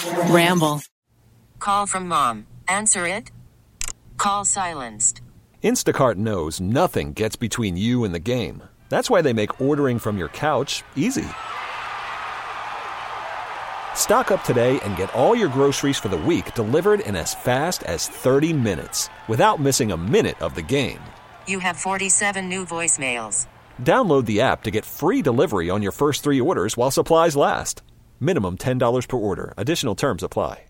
Ramble. Call from mom. Answer it. Call silenced. Instacart knows nothing gets between you and the game. That's why they make ordering from your couch easy. Stock up today and get all your groceries for the week delivered in as fast as 30 minutes without missing a minute of the game. You have 47 new voicemails. Download the app to get free delivery on your first 3 orders while supplies last. Minimum $10 per order. Additional terms apply.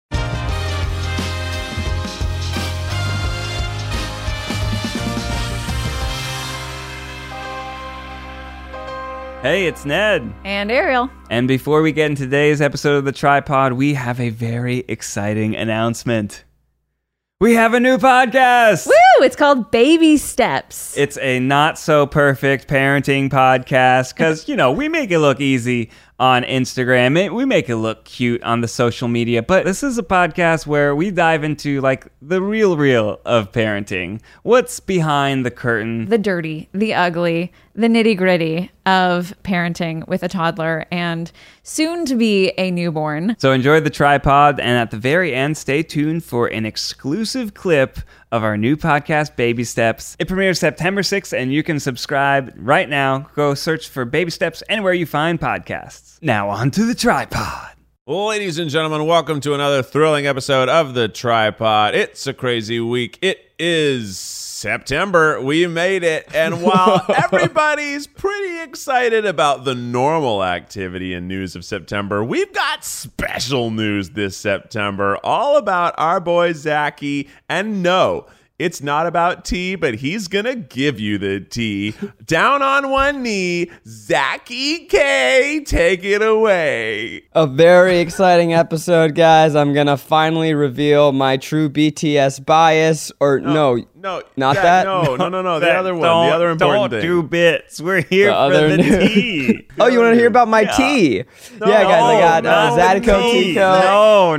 Hey, it's Ned. And Ariel. And before we get into today's episode of The Tripod, we have a very exciting announcement. We have a new podcast! Woo! It's called Baby Steps. It's a not-so-perfect parenting podcast because, we make it look easy on Instagram. We make it look cute on the social media. But this is a podcast where we dive into, the real of parenting. What's behind the curtain? The dirty, the ugly, the nitty-gritty of parenting with a toddler and soon to be a newborn. So enjoy The Tripod, and at the very end, stay tuned for an exclusive clip of our new podcast, Baby Steps. It premieres September 6th, and you can subscribe right now. Go search for Baby Steps anywhere you find podcasts. Now on to The Tripod. Ladies and gentlemen, welcome to another thrilling episode of The Tripod. It's a crazy week. It is September. We made it. And while everybody's pretty excited about the normal activity and news of September, we've got special news this September, all about our boy Zachy. And no, it's not about tea, but he's going to give you the tea. Down on one knee, Zachy K, take it away. A very exciting episode, guys. I'm going to finally reveal my true BTS bias. No, not that. No. The other one. The other important thing. Don't do bits. We're here for the tea. Oh, you want to hear about my tea? No, yeah, guys, I got Zydeco Tico.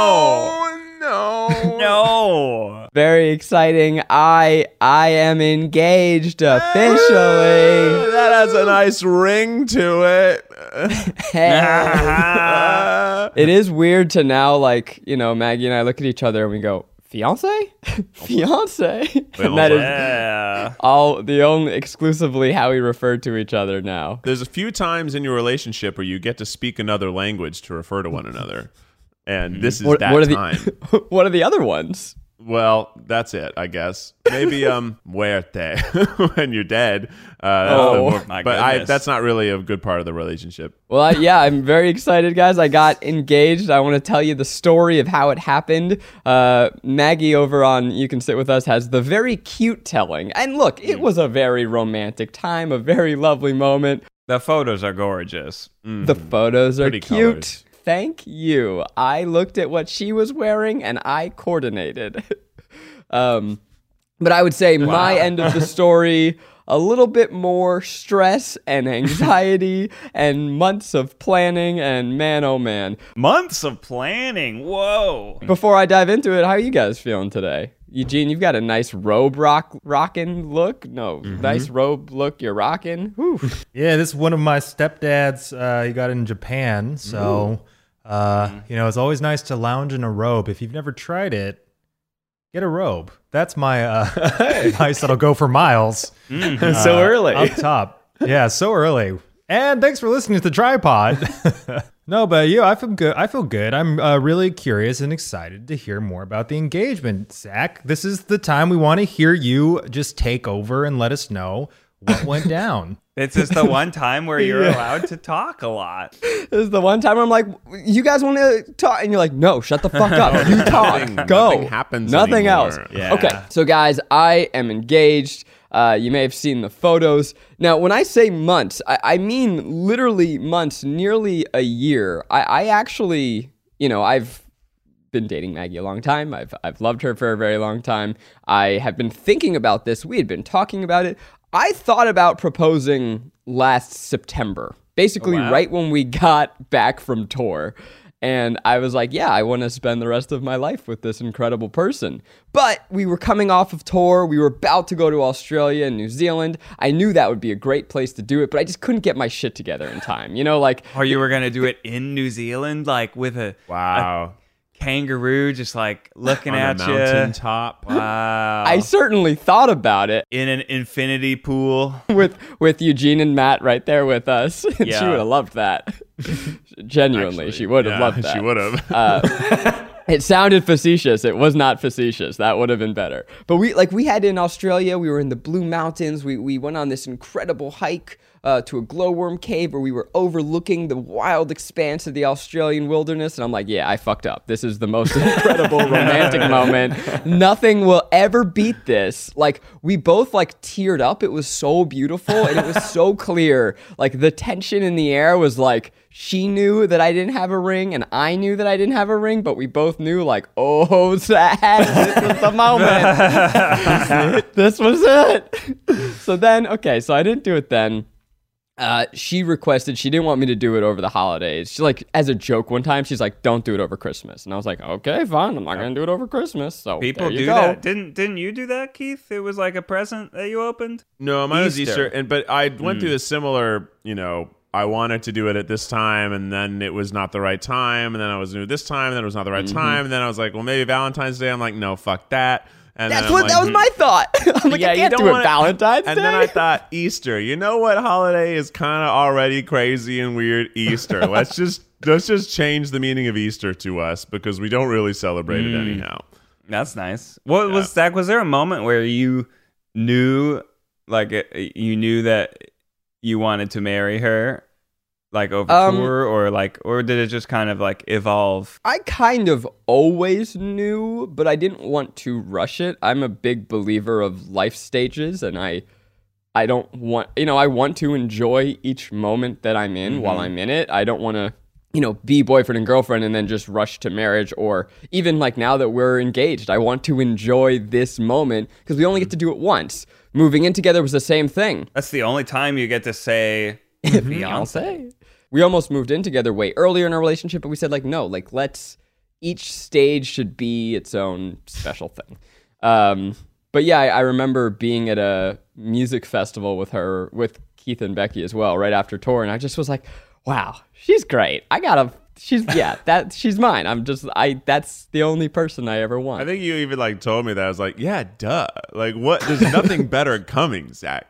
No. Very exciting. I am engaged officially. That has a nice ring to it. It is weird to now, Maggie and I look at each other and we go, fiance? Fiance? And that is exclusively how we refer to each other now. There's a few times in your relationship where you get to speak another language to refer to one another. And this is time. What are the other ones? Well, that's it, I guess. Maybe muerte when you're dead. That's not really a good part of the relationship. Well, I'm very excited, guys. I got engaged. I want to tell you the story of how it happened. Maggie over on You Can Sit With Us has the very cute telling. And look, it was a very romantic time, a very lovely moment. The photos are gorgeous. Mm-hmm. The photos are Pretty cute. colors. Thank you. I looked at what she was wearing and I coordinated. But I would say my end of the story, a little bit more stress and anxiety and months of planning and man, oh man. Months of planning. Whoa. Before I dive into it, how are you guys feeling today? Eugene, you've got a nice robe rocking look. Nice robe look you're rocking. Whew. Yeah, this is one of my stepdads he got in Japan. So, it's always nice to lounge in a robe. If you've never tried it, get a robe. That's my advice that'll go for miles. So early. Up top. Yeah, so early. And thanks for listening to The Tripod. No, but I feel good. I'm really curious and excited to hear more about the engagement. Zach, this is the time we want to hear you just take over and let us know what went down. It's just the one time where you're allowed to talk a lot. This is the one time where I'm like, you guys want to talk? And you're like, no, shut the fuck up. You talk. Go. Nothing happens Nothing anymore. else. Yeah. Okay, so guys, I am engaged. You may have seen the photos. Now, when I say months, I mean literally months, nearly a year. I actually, I've been dating Maggie a long time. I've loved her for a very long time. I have been thinking about this. We had been talking about it. I thought about proposing last September, basically right when we got back from tour. And I was like, yeah, I want to spend the rest of my life with this incredible person. But we were coming off of tour. We were about to go to Australia and New Zealand. I knew that would be a great place to do it, but I just couldn't get my shit together in time. You know, like... Or you were going to do it in New Zealand, like with a kangaroo just like looking at on you. the mountaintop. Wow. I certainly thought about it In an infinity pool. with Eugene and Matt right there with us. Yeah. She would have loved that. Genuinely, she would have loved that. She would have. It sounded facetious. It was not facetious. That would have been better. But we had in Australia, we were in the Blue Mountains. We went on this incredible hike to a glowworm cave where we were overlooking the wild expanse of the Australian wilderness. And I'm like, yeah, I fucked up. This is the most incredible romantic moment. Nothing will ever beat this. Like, we both like teared up. It was so beautiful and it was so clear. Like, the tension in the air was like, she knew that I didn't have a ring, and I knew that I didn't have a ring, but we both knew, like, oh, sad, this was the moment. This was it. So then, okay, so I didn't do it then. She requested, she didn't want me to do it over the holidays. She, like, as a joke one time, she's like, don't do it over Christmas. And I was like, okay, fine, I'm not going to do it over Christmas. So People there you do go. that. Didn't you do that, Keith? It was like a present that you opened? No, mine was Easter. Easter. But I went through a similar, you know, I wanted to do it at this time, and then it was not the right time, and then I was doing it this time, and then it was not the right time, and then I was like, well, maybe Valentine's Day. I'm like, no, fuck that. And That's then what, I'm that like, was my thought. I'm like, I you can't don't do it wanna- Valentine's Day. And then I thought, Easter. You know what holiday is kind of already crazy and weird? Easter. Let's just change the meaning of Easter to us because we don't really celebrate it anyhow. That's nice. What was Zach? Was there a moment where you knew, like, you knew that you wanted to marry her, like over tour, or did it just kind of like evolve? I kind of always knew, but I didn't want to rush it. I'm a big believer of life stages, and I don't want, I want to enjoy each moment that I'm in while I'm in it. I don't want to, be boyfriend and girlfriend and then just rush to marriage, or even like now that we're engaged, I want to enjoy this moment because we only get to do it once. Moving in together was the same thing. That's the only time you get to say Fiance. We almost moved in together way earlier in our relationship, but we said like, no, like each stage should be its own special thing. But yeah, I remember being at a music festival with Keith and Becky as well, right after tour. And I just was like, wow, she's great. She's mine. That's the only person I ever want. I think you even like told me that. I was like, yeah, duh. Like, what? There's nothing better coming, Zach.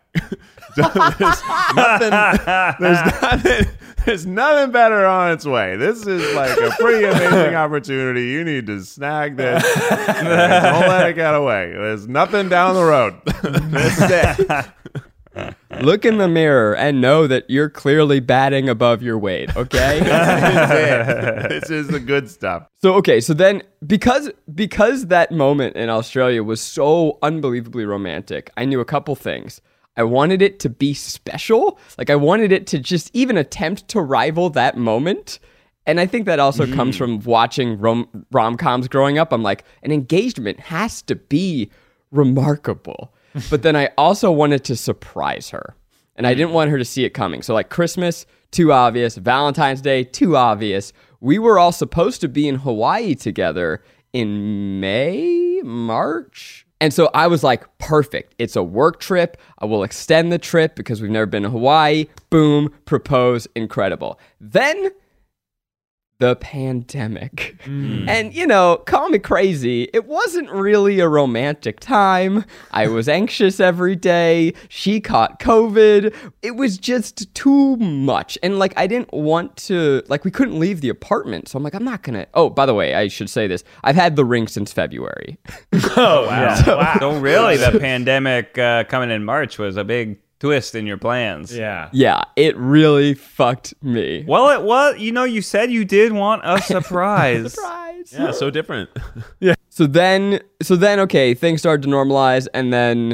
There's nothing better on its way. This is like a pretty amazing opportunity. You need to snag this. Don't let it get away. There's nothing down the road. That's it. Look in the mirror and know that you're clearly batting above your weight, okay? This is the good stuff. So then because that moment in Australia was so unbelievably romantic, I knew a couple things. I wanted it to be special. Like, I wanted it to just even attempt to rival that moment. And I think that also comes from watching rom-coms growing up. I'm like, an engagement has to be remarkable. But then I also wanted to surprise her. And I didn't want her to see it coming. So like Christmas, too obvious. Valentine's Day, too obvious. We were all supposed to be in Hawaii together in March. And so I was like, perfect. It's a work trip. I will extend the trip because we've never been to Hawaii. Boom, propose, incredible. Then the pandemic. And, call me crazy. It wasn't really a romantic time. I was anxious every day. She caught COVID. It was just too much. And, like, I didn't want to, like, we couldn't leave the apartment. So I'm like, I'm not going to. Oh, by the way, I should say this. I've had the ring since February. Oh, wow. So really, the pandemic coming in March was a big twist in your plans. Yeah. Yeah, it really fucked me. Well, it was. You said you did want a surprise. Surprise. Yeah, so different. So then, okay, things started to normalize, and then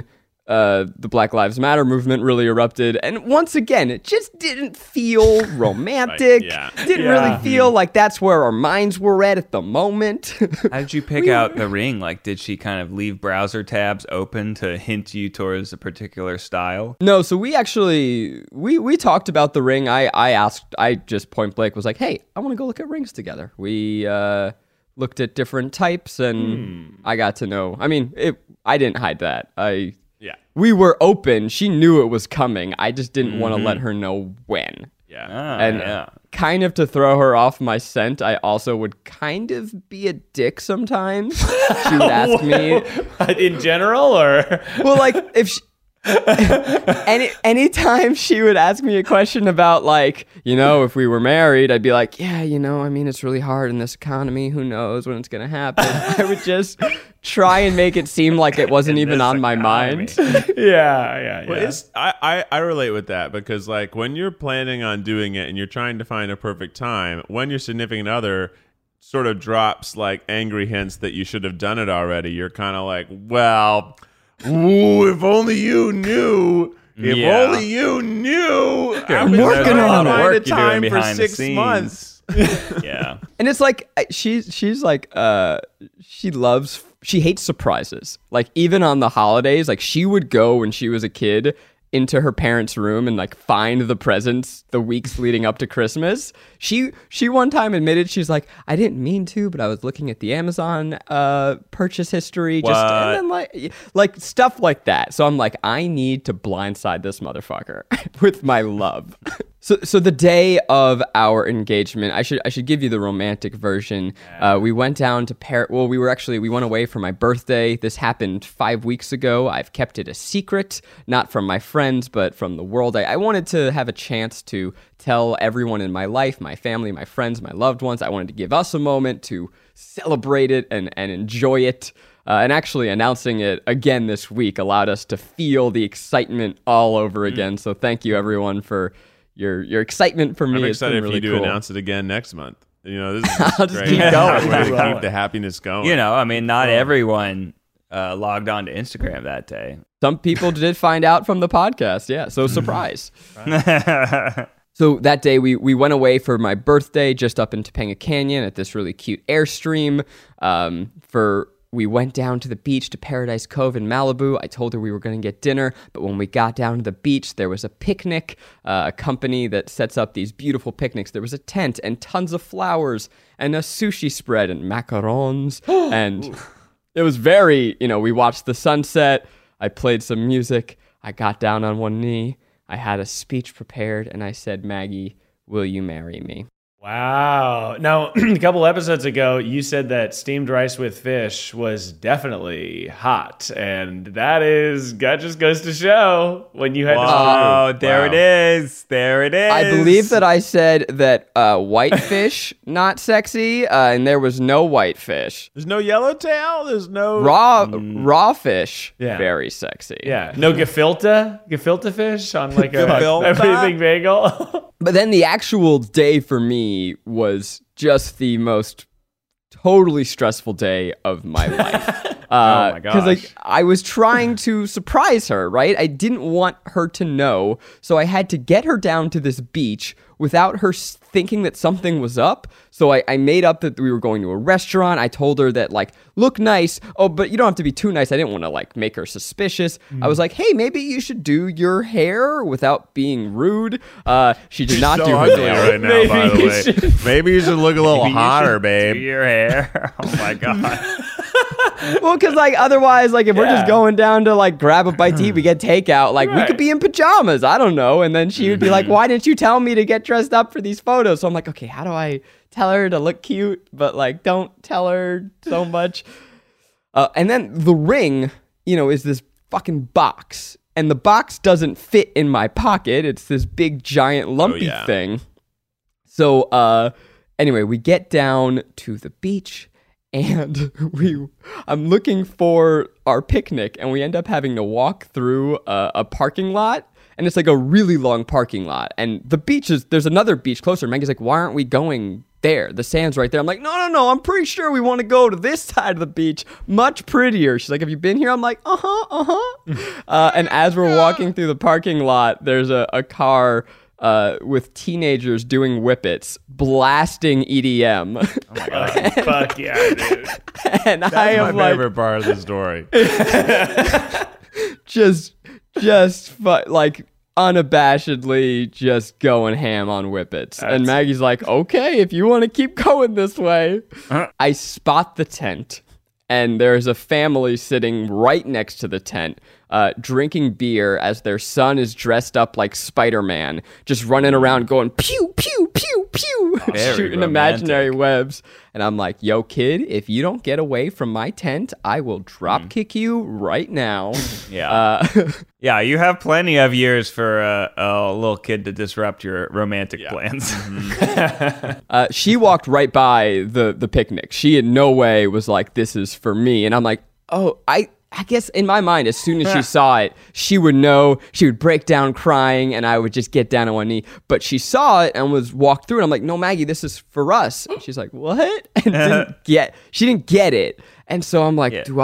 the Black Lives Matter movement really erupted. And once again, it just didn't feel romantic. Didn't really feel like that's where our minds were at the moment. How did you pick out the ring? Like, did she kind of leave browser tabs open to hint you towards a particular style? No, so we actually, we talked about the ring. I just point blank was like, hey, I want to go look at rings together. We looked at different types and I got to know. I mean, I didn't hide that. We were open. She knew it was coming. I just didn't want to let her know when. Kind of to throw her off my scent, I also would kind of be a dick sometimes. She would ask me in general, or well, like if she, anytime she would ask me a question about, like, if we were married, I'd be like, yeah, I mean, it's really hard in this economy. Who knows when it's gonna happen? I would just try and make it seem like it wasn't even on my mind. Yeah. Well, I relate with that because, like, when you're planning on doing it and you're trying to find a perfect time, when your significant other sort of drops like angry hints that you should have done it already, you're kind of like, well, ooh, if only you knew. If only you knew. I'm working on it. Find a time for 6 months. Yeah. And it's like she's like she hates surprises. Like, even on the holidays, like, she would go when she was a kid into her parents' room and like find the presents the weeks leading up to Christmas. She one time admitted, she's like, I didn't mean to, but I was looking at the Amazon purchase history, and then like stuff like that. So I'm like, I need to blindside this motherfucker with my love. So the day of our engagement, I should give you the romantic version. We went down to we went away for my birthday. This happened 5 weeks ago. I've kept it a secret, not from my friends, but from the world. I wanted to have a chance to tell everyone in my life, my family, my friends, my loved ones. I wanted to give us a moment to celebrate it and enjoy it. And actually announcing it again this week allowed us to feel the excitement all over again. So thank you, everyone, for your excitement for me. I'm It's been excited really for you to cool. anance it again next month. This is I'll just great. keep going. Way to keep the happiness going. I mean, not everyone logged on to Instagram that day. Some people did find out from the podcast. Yeah, so surprise. So that day we went away for my birthday just up in Topanga Canyon at this really cute Airstream. We went down to the beach to Paradise Cove in Malibu. I told her we were going to get dinner, but when we got down to the beach, there was a picnic, a company that sets up these beautiful picnics. There was a tent and tons of flowers and a sushi spread and macarons. And it was very, we watched the sunset. I played some music. I got down on one knee. I had a speech prepared, and I said, Maggie, will you marry me? Wow. Now, a couple episodes ago, you said that steamed rice with fish was definitely hot. And that just goes to show when you had to... Oh, there it is. There it is. I believe that I said that white fish, not sexy, and there was no white fish. There's no yellowtail. There's no Raw fish, Yeah. very sexy. Yeah. No gefilte fish on like Gefilte? everything bagel. But then the actual day for me was just the most totally stressful day of my life. Oh my Because gosh. I was trying to surprise her, right? I didn't want her to know, so I had to get her down to this beach without her thinking that something was up. So I made up that we were going to a restaurant. I told her that, like, look nice. Oh, but you don't have to be too nice. I didn't want to, like, make her suspicious. I was like, hey, maybe you should do your hair without being rude. She did not so do her ugly nails. right now, by the way. Maybe you should look a little Maybe you hotter, should babe. Do your hair. Oh my god. Well, because, like, otherwise, like, if we're just going down to, like, grab a bite to eat, we get takeout. Like, we could be in pajamas. I don't know. And then she would be like, why didn't you tell me to get dressed up for these photos? So I'm like, okay, how do I tell her to look cute, but, like, don't tell her so much? And then the ring, is this fucking box. And the box doesn't fit in my pocket. It's this big, giant, lumpy thing. So, anyway, we get down to the beach. And I'm looking for our picnic, and we end up having to walk through a parking lot, and it's like a really long parking lot. And the beach there's another beach closer. Maggie's like, why aren't we going there. The sand's right there. I'm like, no, I'm pretty sure we want to go to this side of the beach. Much prettier. She's like, have you been here? I'm like, and as we're walking through the parking lot, there's a car with teenagers doing whippets, blasting EDM. Oh my God. Fuck yeah, dude. And That's I am my favorite part of the story. just like unabashedly just going ham on whippets. And Maggie's like, okay, if you want to keep going this way. I spot the tent, and there's a family sitting right next to the tent, drinking beer as their son is dressed up like Spider-Man, just running around going pew, pew, pew, pew, shooting imaginary webs. And I'm like, yo, kid, if you don't get away from my tent, I will drop kick you right now. Yeah. Yeah, you have plenty of years for a little kid to disrupt your romantic plans. She walked right by the picnic. She in no way was like, this is for me. And I'm like, oh, I guess in my mind, as soon as she saw it, she would know. She would break down crying, and I would just get down on one knee. But she saw it and was walked through, and I'm like, "No, Maggie, this is for us." And she's like, "What?" And she didn't get it. And so I'm like, "Do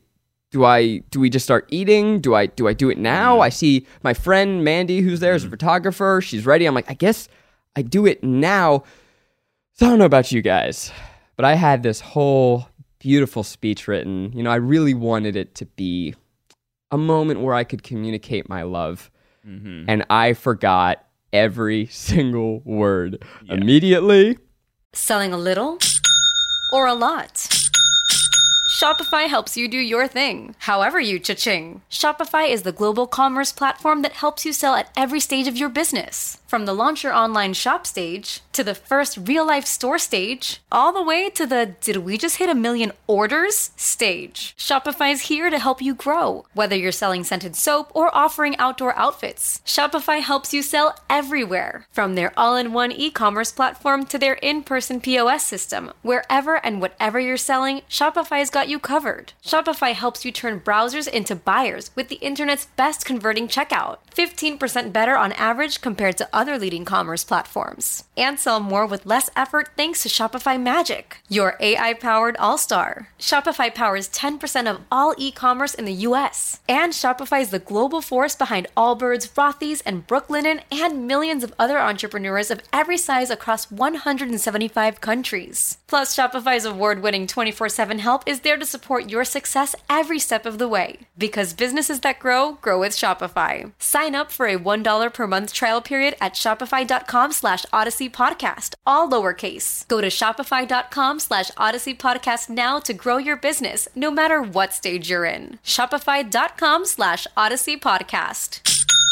we just start eating? Do I do it now?" I see my friend Mandy, who's there, is a photographer. She's ready. I'm like, I guess I do it now. So I don't know about you guys, but I had this whole beautiful speech written. You know, I really wanted it to be a moment where I could communicate my love. And I forgot every single word immediately. Selling a little or a lot? Shopify helps you do your thing, however you cha-ching. Shopify is the global commerce platform that helps you sell at every stage of your business. From the launch your online shop stage, to the first real-life store stage, all the way to the did we just hit 1 million orders stage. Shopify's here to help you grow. Whether you're selling scented soap or offering outdoor outfits, Shopify helps you sell everywhere. From their all-in-one e-commerce platform to their in-person POS system, wherever and whatever you're selling, Shopify's got you covered. Shopify helps you turn browsers into buyers with the internet's best converting checkout. 15% better on average compared to other leading commerce platforms. And sell more with less effort thanks to Shopify Magic, your AI-powered all-star. Shopify powers 10% of all e-commerce in the US. And Shopify is the global force behind Allbirds, Rothy's, and Brooklinen, and millions of other entrepreneurs of every size across 175 countries. Plus, Shopify's award-winning 24/7 help is there to support your success every step of the way. Because businesses that grow with Shopify. Sign up for a $1 per month trial period at shopify.com/Odyssey Podcast, all lowercase. Go to shopify.com/Odyssey Podcast now to grow your business, no matter what stage you're in. Shopify.com/Odyssey Podcast.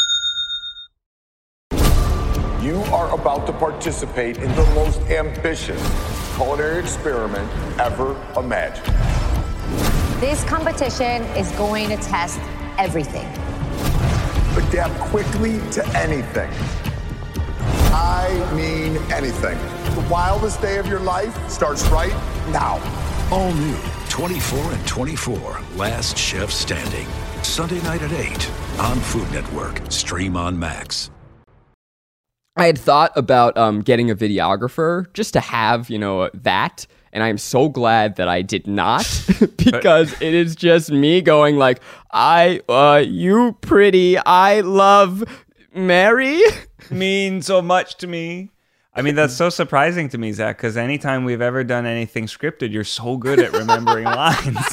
You are about to participate in the most ambitious culinary experiment ever imagined. This competition is going to test everything. Adapt quickly to anything. I mean anything. The wildest day of your life starts right now. All new 24 and 24, Last Chef Standing. Sunday night at 8 on Food Network. Stream on Max. I had thought about getting a videographer just to have, that. And I'm so glad that I did not because it is just me going like, you pretty, I love Mary. Mean so much to me. I mean, that's so surprising to me, Zach, because anytime we've ever done anything scripted, you're so good at remembering lines.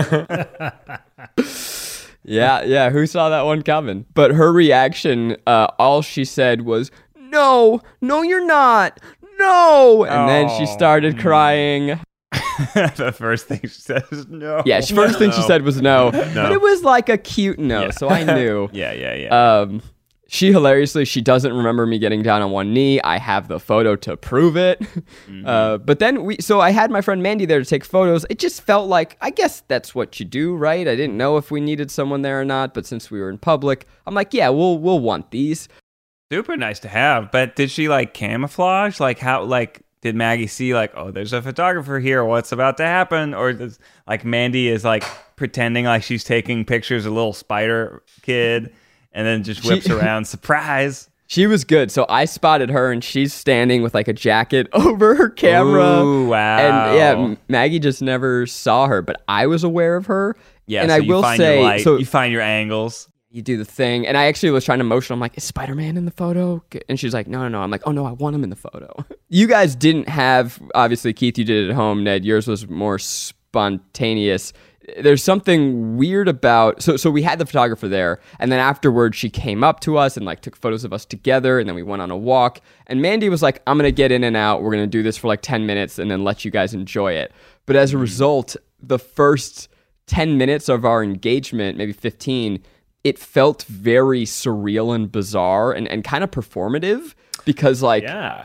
Yeah, who saw that one coming? But her reaction, all she said was, no, you're not. No! And then she started crying. The first thing she said was no. Yeah, first thing she said was no. But it was like a cute no, so I knew. Yeah. She doesn't remember me getting down on one knee. I have the photo to prove it. But then so I had my friend Mandy there to take photos. It just felt like, I guess that's what you do, right? I didn't know if we needed someone there or not, but since we were in public, I'm like, yeah, we'll want these. Super nice to have, but did she camouflage? Did Maggie see oh, there's a photographer here, what's about to happen? Or does Mandy is pretending like she's taking pictures of little spider kid and then just whips around, surprise. She was good. So I spotted her, and she's standing with like a jacket over her camera. Ooh, wow. And yeah, Maggie just never saw her, but I was aware of her. Yeah, and so I you will find say, your light, so you find your angles. you do the thing. And I actually was trying to motion. I'm like, is Spider-Man in the photo? And she's like, no. I'm like, oh no, I want him in the photo. You guys didn't have, obviously, Keith, you did it at home. Ned, yours was more spontaneous. There's something weird about, so we had the photographer there, and then afterwards she came up to us and like took photos of us together, and then we went on a walk, and Mandy was like, I'm gonna get in and out, we're gonna do this for like 10 minutes and then let you guys enjoy it. But as a result, the first 10 minutes of our engagement, maybe 15, it felt very surreal and bizarre and kind of performative, because like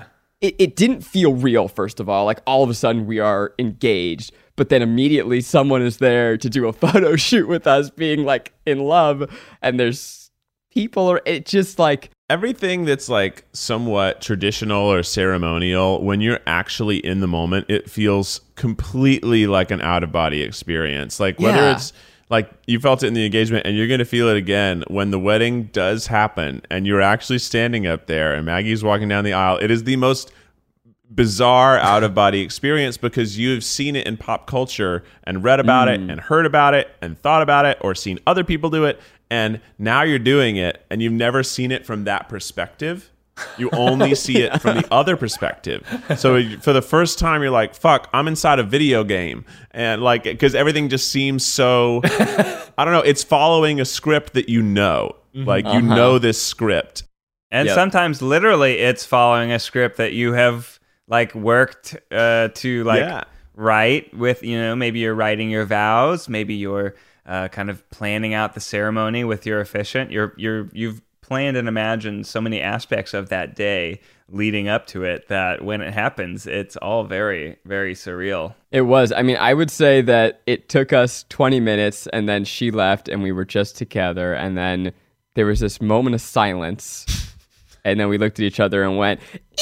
it didn't feel real. First of all, like all of a sudden we are engaged, but then immediately someone is there to do a photo shoot with us being like in love, and there's people, or it just like everything that's like somewhat traditional or ceremonial, when you're actually in the moment, it feels completely like an out-of-body experience. Like whether it's like you felt it in the engagement, and you're going to feel it again when the wedding does happen and you're actually standing up there and Maggie's walking down the aisle. It is the most bizarre out-of-body experience, because you've seen it in pop culture and read about it and heard about it and thought about it or seen other people do it, and now you're doing it and you've never seen it from that perspective. You only see it from the other perspective. So for the first time, you're like, fuck, I'm inside a video game. And like, because everything just seems so, I don't know, it's following a script that you know. Like, you know this script. And sometimes literally it's following a script that you have like worked to like write with, you know, maybe you're writing your vows, maybe you're kind of planning out the ceremony with your officiant. You've planned and imagined so many aspects of that day leading up to it that when it happens, it's all very, very surreal. It was. I mean, I would say that it took us 20 minutes, and then she left and we were just together, and then there was this moment of silence, and then we looked at each other and went,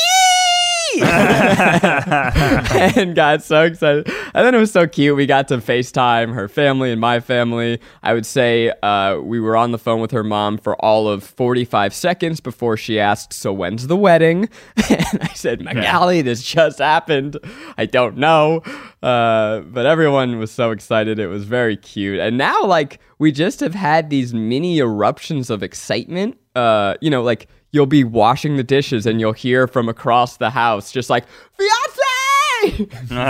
and got so excited. And then it was so cute. We got to FaceTime her family and my family. I would say we were on the phone with her mom for all of 45 seconds before she asked, so when's the wedding? And I said, Magali, this just happened. I don't know. But everyone was so excited. It was very cute. And now, like, we just have had these mini eruptions of excitement. You know, like, you'll be washing the dishes and you'll hear from across the house just like, fiance!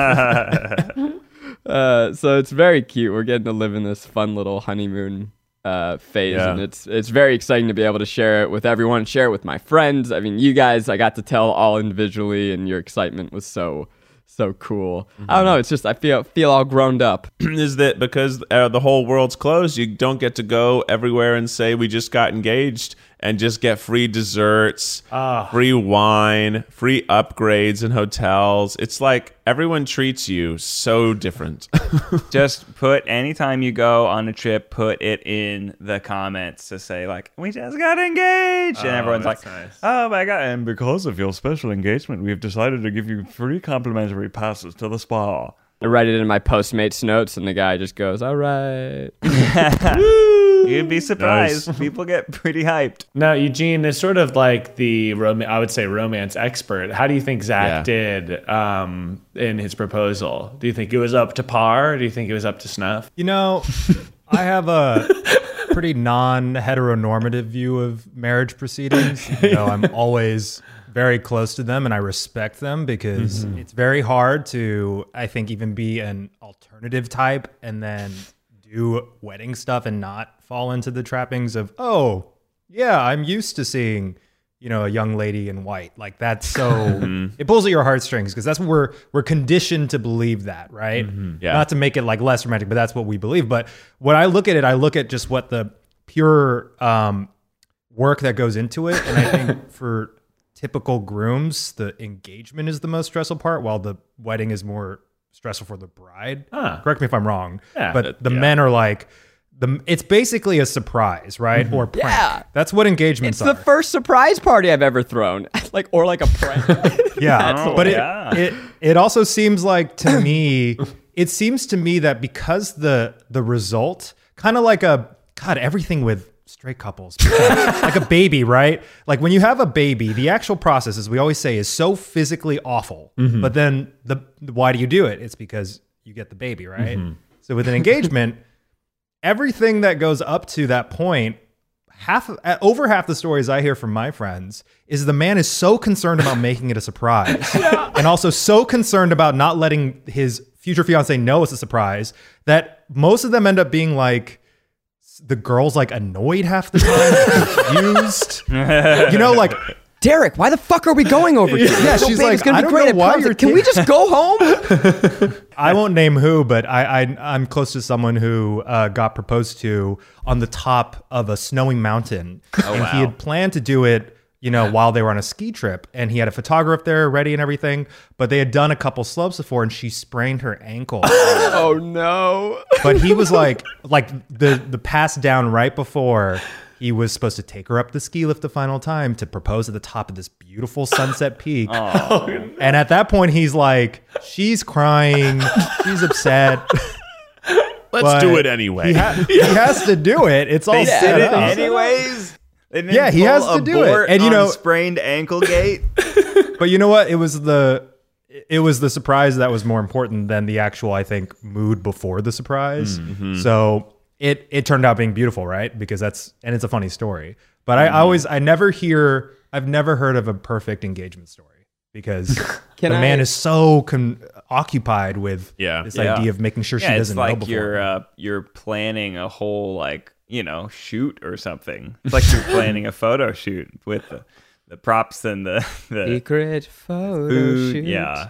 So it's very cute. We're getting to live in this fun little honeymoon phase, and it's very exciting to be able to share it with everyone, share it with my friends. I mean, you guys, I got to tell all individually, and your excitement was so cool. I don't know. It's just I feel all grown up. Is that because the whole world's closed, you don't get to go everywhere and say we just got engaged and just get free desserts, free wine, free upgrades in hotels. It's like everyone treats you so different. Just put, anytime you go on a trip, put it in the comments to say like, we just got engaged. And everyone's like, nice. Oh my God. And because of your special engagement, we've decided to give you free complimentary passes to the spa. I write it in my Postmates notes, and the guy just goes, all right. You'd be surprised. Nice. People get pretty hyped. Now, Eugene is sort of like the, I would say, romance expert. How do you think Zach did in his proposal? Do you think it was up to par? Do you think it was up to snuff? You know, I have a pretty non-heteronormative view of marriage proceedings. You know, I'm always very close to them, and I respect them because it's very hard to, I think, even be an alternative type and then do wedding stuff and not fall into the trappings of, oh, yeah, I'm used to seeing, you know, a young lady in white. Like, that's so, it pulls at your heartstrings because that's what we're conditioned to believe that, right? Yeah. Not to make it like less romantic, but that's what we believe. But when I look at it, I look at just what the pure work that goes into it. And I think for typical grooms, the engagement is the most stressful part, while the wedding is more stressful for the bride. Correct me if I'm wrong. But the men are like, it's basically a surprise, right? Or prank. Yeah. That's what engagements are. It's the first surprise party I've ever thrown. Or like a prank. But it also seems like, to me, it seems to me that because the result, kind of like everything with straight couples, like a baby, right? Like when you have a baby, the actual process, as we always say, is so physically awful. But then why do you do it? It's because you get the baby, right? So with an engagement, everything that goes up to that point, over half the stories I hear from my friends is the man is so concerned about making it a surprise and also so concerned about not letting his future fiance know it's a surprise that most of them end up being like, the girl's like annoyed half the time, confused. You know, like, Derek, why the fuck are we going over here? Yeah, she's like, it's gonna be great. Can we just go home? I won't name who, but I'm close to someone who got proposed to on the top of a snowy mountain. And he had planned to do it, you know, while they were on a ski trip, and he had a photographer there ready and everything, but they had done a couple slopes before and she sprained her ankle. Oh no. But he was like the pass down right before he was supposed to take her up the ski lift the final time to propose at the top of this beautiful sunset peak. And at that point, he's like, she's crying, she's upset. Let's do it anyway. He has to do it. It's all set up. Anyways. Yeah, he has to do it. And you know, sprained ankle gate. But you know what? It was the surprise that was more important than the actual, I think, mood before the surprise. So it turned out being beautiful, right? Because it's a funny story. But I've never heard of a perfect engagement story because the man is so occupied with this idea of making sure she doesn't know before. It's like you're planning a whole, like, you know, shoot or something. It's like you're planning a photo shoot with the props and the secret photo shoot. Yeah.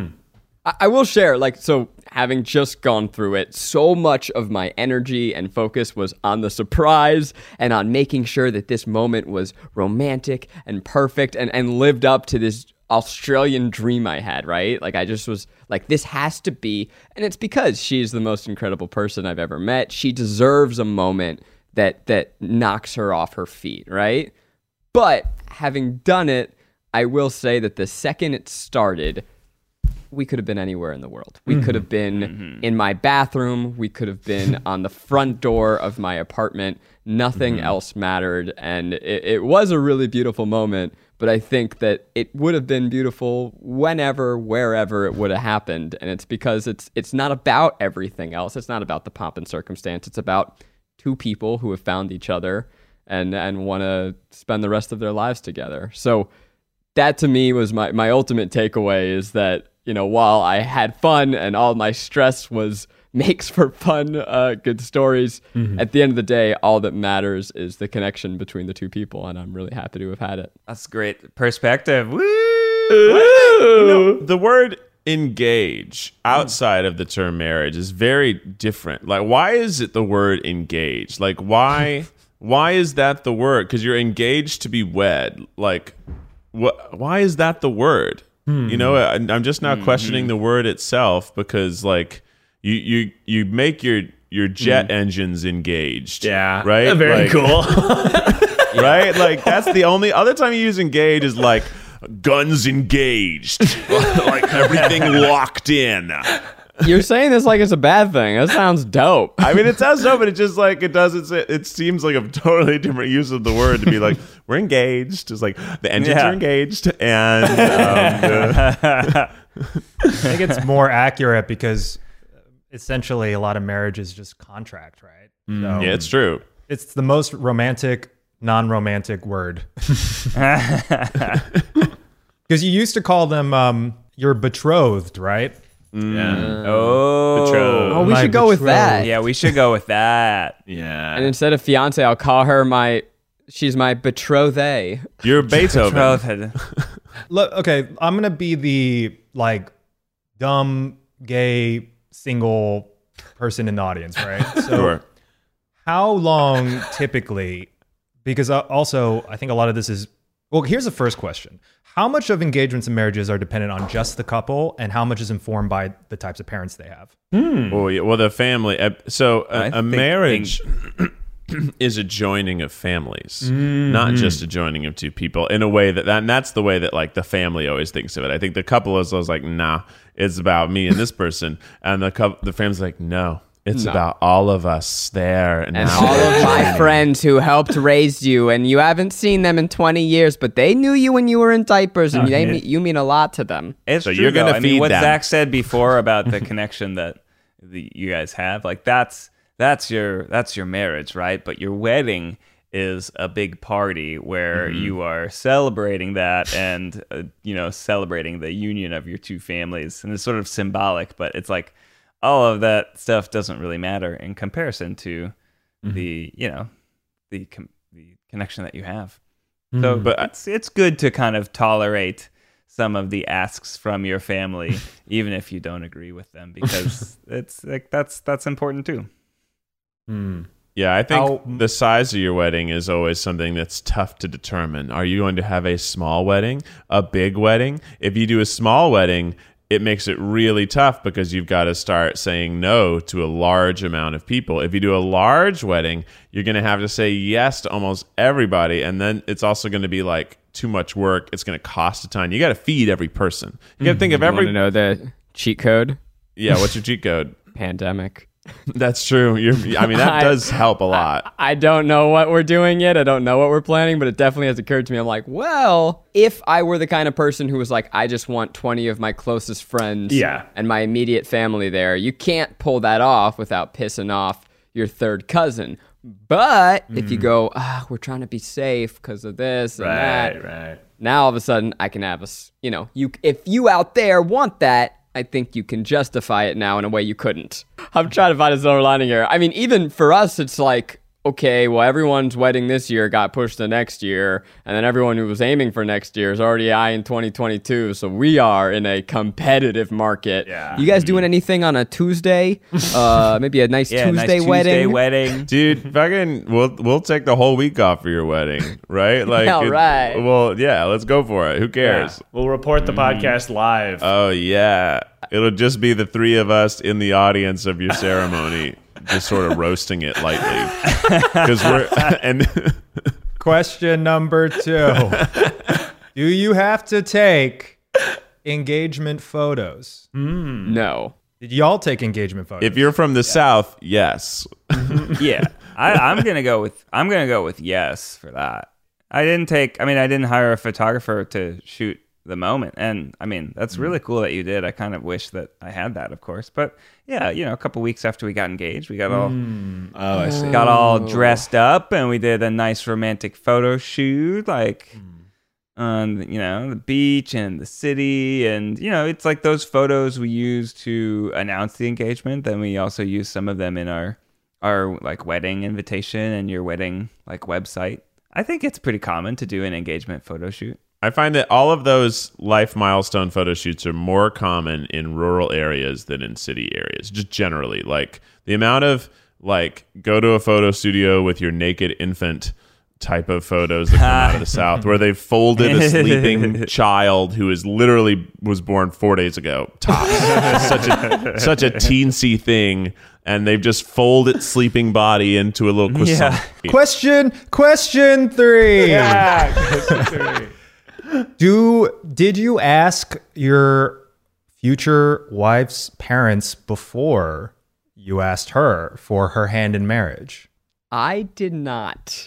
I will share, like, so having just gone through it, so much of my energy and focus was on the surprise and on making sure that this moment was romantic and perfect and lived up to this Australian dream I had, right? Like, I just was like, this has to be, and it's because she's the most incredible person I've ever met. She deserves a moment that knocks her off her feet, right? But having done it, I will say that the second it started, we could have been anywhere in the world. We could have been in my bathroom. We could have been on the front door of my apartment. Nothing else mattered. And it was a really beautiful moment. But I think that it would have been beautiful whenever, wherever it would have happened. And it's because it's not about everything else. It's not about the pomp and circumstance. It's about two people who have found each other and want to spend the rest of their lives together. So that to me was my ultimate takeaway, is that, you know, while I had fun and all my stress makes for fun, good stories, at the end of the day, all that matters is the connection between the two people. And I'm really happy to have had it. That's great perspective. Woo! You know, the word engage outside of the term marriage is very different. Like, why is it the word engage? Like, why is that the word? Because you're engaged to be wed. Like, why is that the word? You know, I'm just now questioning the word itself, because like you make your jet engines engaged. Yeah. Right? Very cool. Right? Like, that's the only other time you use engage is like guns engaged. Like everything locked in. You're saying this like it's a bad thing. That sounds dope. I mean, it sounds dope, but it just like it seems like a totally different use of the word to be like, we're engaged. It's like the engines are engaged, and I think it's more accurate because essentially a lot of marriage is just contract, right? So yeah, it's true. It's the most romantic, non-romantic word. Because you used to call them your betrothed, right? Yeah. Oh, we should go with that. Yeah, we should go with that. Yeah. And instead of fiance, I'll call her she's my betrothed. You're Beethoven. Look, okay, I'm gonna be the like dumb, gay, single person in the audience, right? So Sure. How long typically? Because also, I think a lot of this is. Well, here's the first question. How much of engagements and marriages are dependent on just the couple, and how much is informed by the types of parents they have? Oh, yeah. Well, the family. So a marriage is a joining of families, not just a joining of two people. In a way and that's the way that like the family always thinks of it. I think the couple is always like, nah, it's about me and this person, and the family's like, no, It's No. about all of us there. And all of my friends who helped raise you, and you haven't seen them in 20 years, but they knew you when you were in diapers, and you mean a lot to them. It's So true, you're gonna though. I mean, feed what them. Zach said before about the connection that you guys have, like that's your marriage, right? But your wedding is a big party where you are celebrating that and celebrating the union of your two families, and it's sort of symbolic, but it's like all of that stuff doesn't really matter in comparison to the connection that you have. So, but it's good to kind of tolerate some of the asks from your family, even if you don't agree with them, because it's like that's important too. Yeah, I think the size of your wedding is always something that's tough to determine. Are you going to have a small wedding, a big wedding? If you do a small wedding, it makes it really tough because you've got to start saying no to a large amount of people. If you do a large wedding, you're going to have to say yes to almost everybody, and then it's also going to be like too much work. It's going to cost a ton. You got to feed every person. You got to think of every. Want to know the cheat code? Yeah, what's your cheat code? Pandemic. That's true. That does help a lot. I don't know what we're doing yet. I don't know what we're planning, but it definitely has occurred to me. I'm like, well, if I were the kind of person who was like, I just want 20 of my closest friends and my immediate family there, you can't pull that off without pissing off your third cousin. But if you go, we're trying to be safe because of this and that, Right. now all of a sudden I can have us, if you out there want that, I think you can justify it now in a way you couldn't. I'm trying to find a silver lining here. I mean, even for us, it's like, okay, well, everyone's wedding this year got pushed to next year, and then everyone who was aiming for next year is already eyeing 2022, so we are in a competitive market. Yeah. You guys doing anything on a Tuesday? Maybe a nice Tuesday wedding? Dude, fucking, we'll take the whole week off for your wedding, right? Like, All right. Well, yeah, let's go for it. Who cares? Yeah. We'll report the podcast live. Oh yeah, it'll just be the three of us in the audience of your ceremony, just sort of roasting it lightly, because Question number 2: do you have to take engagement photos? No. Did y'all take engagement photos? If you're from the South, yes. Yeah, I'm gonna go with yes for that. I didn't hire a photographer to shoot the moment, and I mean that's really cool that you did. I kind of wish that I had that, of course, but yeah, a couple weeks after we got engaged, we got all dressed up, and we did a nice romantic photo shoot, like on the beach and the city, and it's like those photos we use to announce the engagement. Then we also use some of them in our like wedding invitation and your wedding like website. I think it's pretty common to do an engagement photo shoot. I find that all of those life milestone photo shoots are more common in rural areas than in city areas, just generally. Like the amount of like go to a photo studio with your naked infant type of photos that come out of the South, where they've folded a sleeping child who was born 4 days ago. Tops. such a teensy thing, and they've just folded sleeping body into a little croissant. Question 3. Yeah, question 3. Did you ask your future wife's parents before you asked her for her hand in marriage? I did not.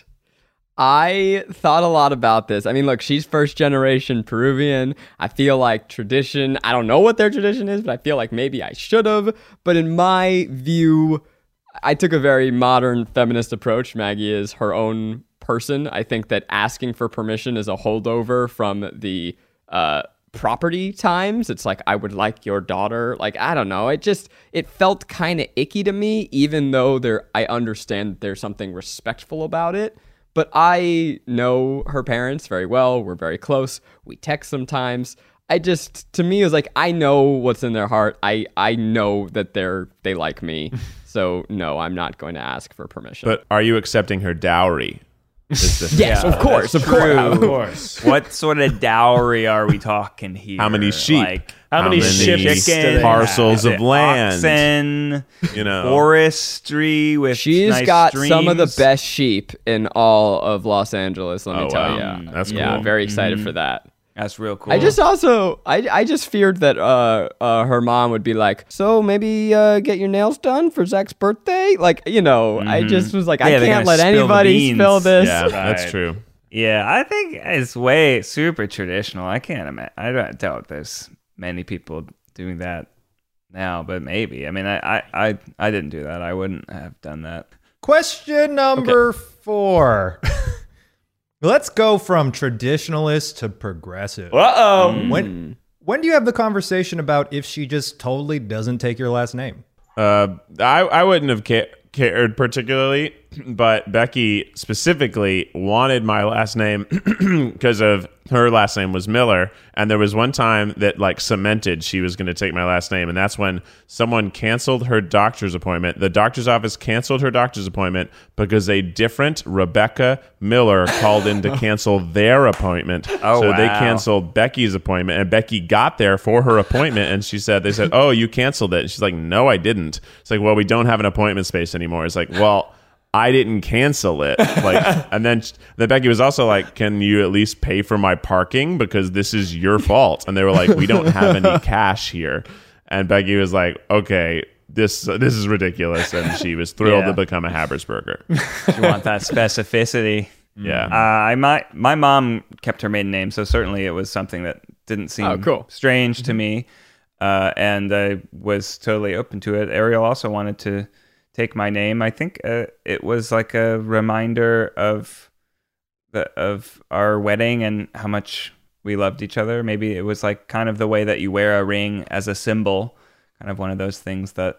I thought a lot about this. I mean, look, she's first generation Peruvian. I feel like tradition, I don't know what their tradition is, but I feel like maybe I should have. But in my view, I took a very modern feminist approach. Maggie is her own person. I think that asking for permission is a holdover from the property times. It's like, I would like your daughter. Like, I don't know. It felt kind of icky to me, even though I understand that there's something respectful about it. But I know her parents very well. We're very close. We text sometimes. To me, it was like, I know what's in their heart. I know that they like me. So no, I'm not going to ask for permission. But are you accepting her dowry? Yes, of course. Of course. What sort of dowry are we talking here? How many sheep? Like, how many ships? Parcels of land? Oxen, forestry with She's nice got streams. some of the best sheep in all of Los Angeles, let me tell you. That's cool. Yeah, very excited for that. That's real cool. I just feared that her mom would be like, so maybe get your nails done for Zach's birthday. Like, I just was like, I can't let anybody spill this. Yeah, that's true. Yeah, I think it's way super traditional. I can't imagine. I don't doubt there's many people doing that now, but maybe. I mean, I didn't do that. I wouldn't have done that. Question number 4. Let's go from traditionalist to progressive. Uh-oh. When do you have the conversation about if she just totally doesn't take your last name? I wouldn't have cared particularly, but Becky specifically wanted my last name because of her last name was Miller, and there was one time that like cemented she was going to take my last name, and that's when someone canceled her doctor's appointment. The doctor's office canceled her doctor's appointment because a different Rebecca Miller called in to cancel their appointment. So they canceled Becky's appointment, and Becky got there for her appointment, and they said, oh, you canceled it. And she's like, no, I didn't. It's like, well, we don't have an appointment space anymore. It's like, well, I didn't cancel it. Like, and then Becky was also like, can you at least pay for my parking? Because this is your fault. And they were like, we don't have any cash here. And Becky was like, okay, this is ridiculous. And she was thrilled to become a Habsburger. You want that specificity. Yeah. My mom kept her maiden name, so certainly it was something that didn't seem strange to me. And I was totally open to it. Ariel also wanted to take my name. I think it was like a reminder of our wedding and how much we loved each other. Maybe it was like kind of the way that you wear a ring as a symbol, kind of one of those things that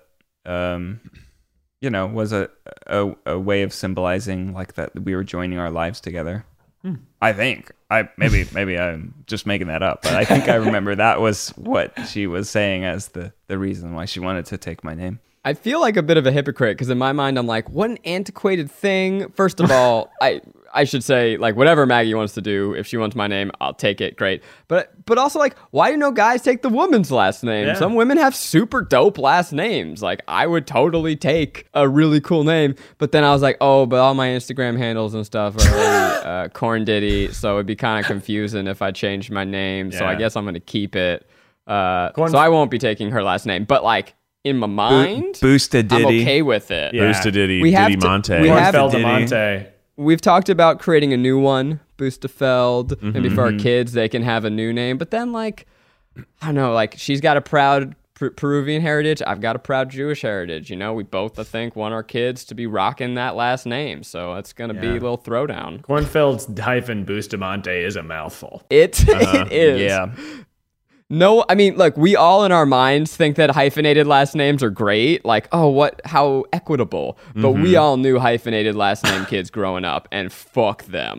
was a way of symbolizing like that we were joining our lives together. I think maybe I'm just making that up, but I think I remember that was what she was saying as the reason why she wanted to take my name. I feel like a bit of a hypocrite because in my mind, I'm like, what an antiquated thing. First of all, I should say, like, whatever Maggie wants to do, if she wants my name, I'll take it. Great. But also, like, why do no guys take the woman's last name? Yeah. Some women have super dope last names. Like, I would totally take a really cool name. But then I was like, oh, but all my Instagram handles and stuff are Corn Diddy. So it'd be kind of confusing if I changed my name. So I guess I'm going to keep it. So I won't be taking her last name. But, like, in my mind, Boosted Diddy. I'm okay with it. Yeah. Boosted Diddy, We have Diddy to- Monte. we have- Monte. We've talked about creating a new one, Boostefeld. Maybe for our kids, they can have a new name. But then, like, I don't know, like, she's got a proud Peruvian heritage. I've got a proud Jewish heritage. We both, I think, want our kids to be rocking that last name. So it's going to be a little throwdown. Cornfield's Bustamante is a mouthful. It is. Yeah. No, I mean, look, we all in our minds think that hyphenated last names are great. Like, oh, how equitable. But we all knew hyphenated last name kids growing up, and fuck them.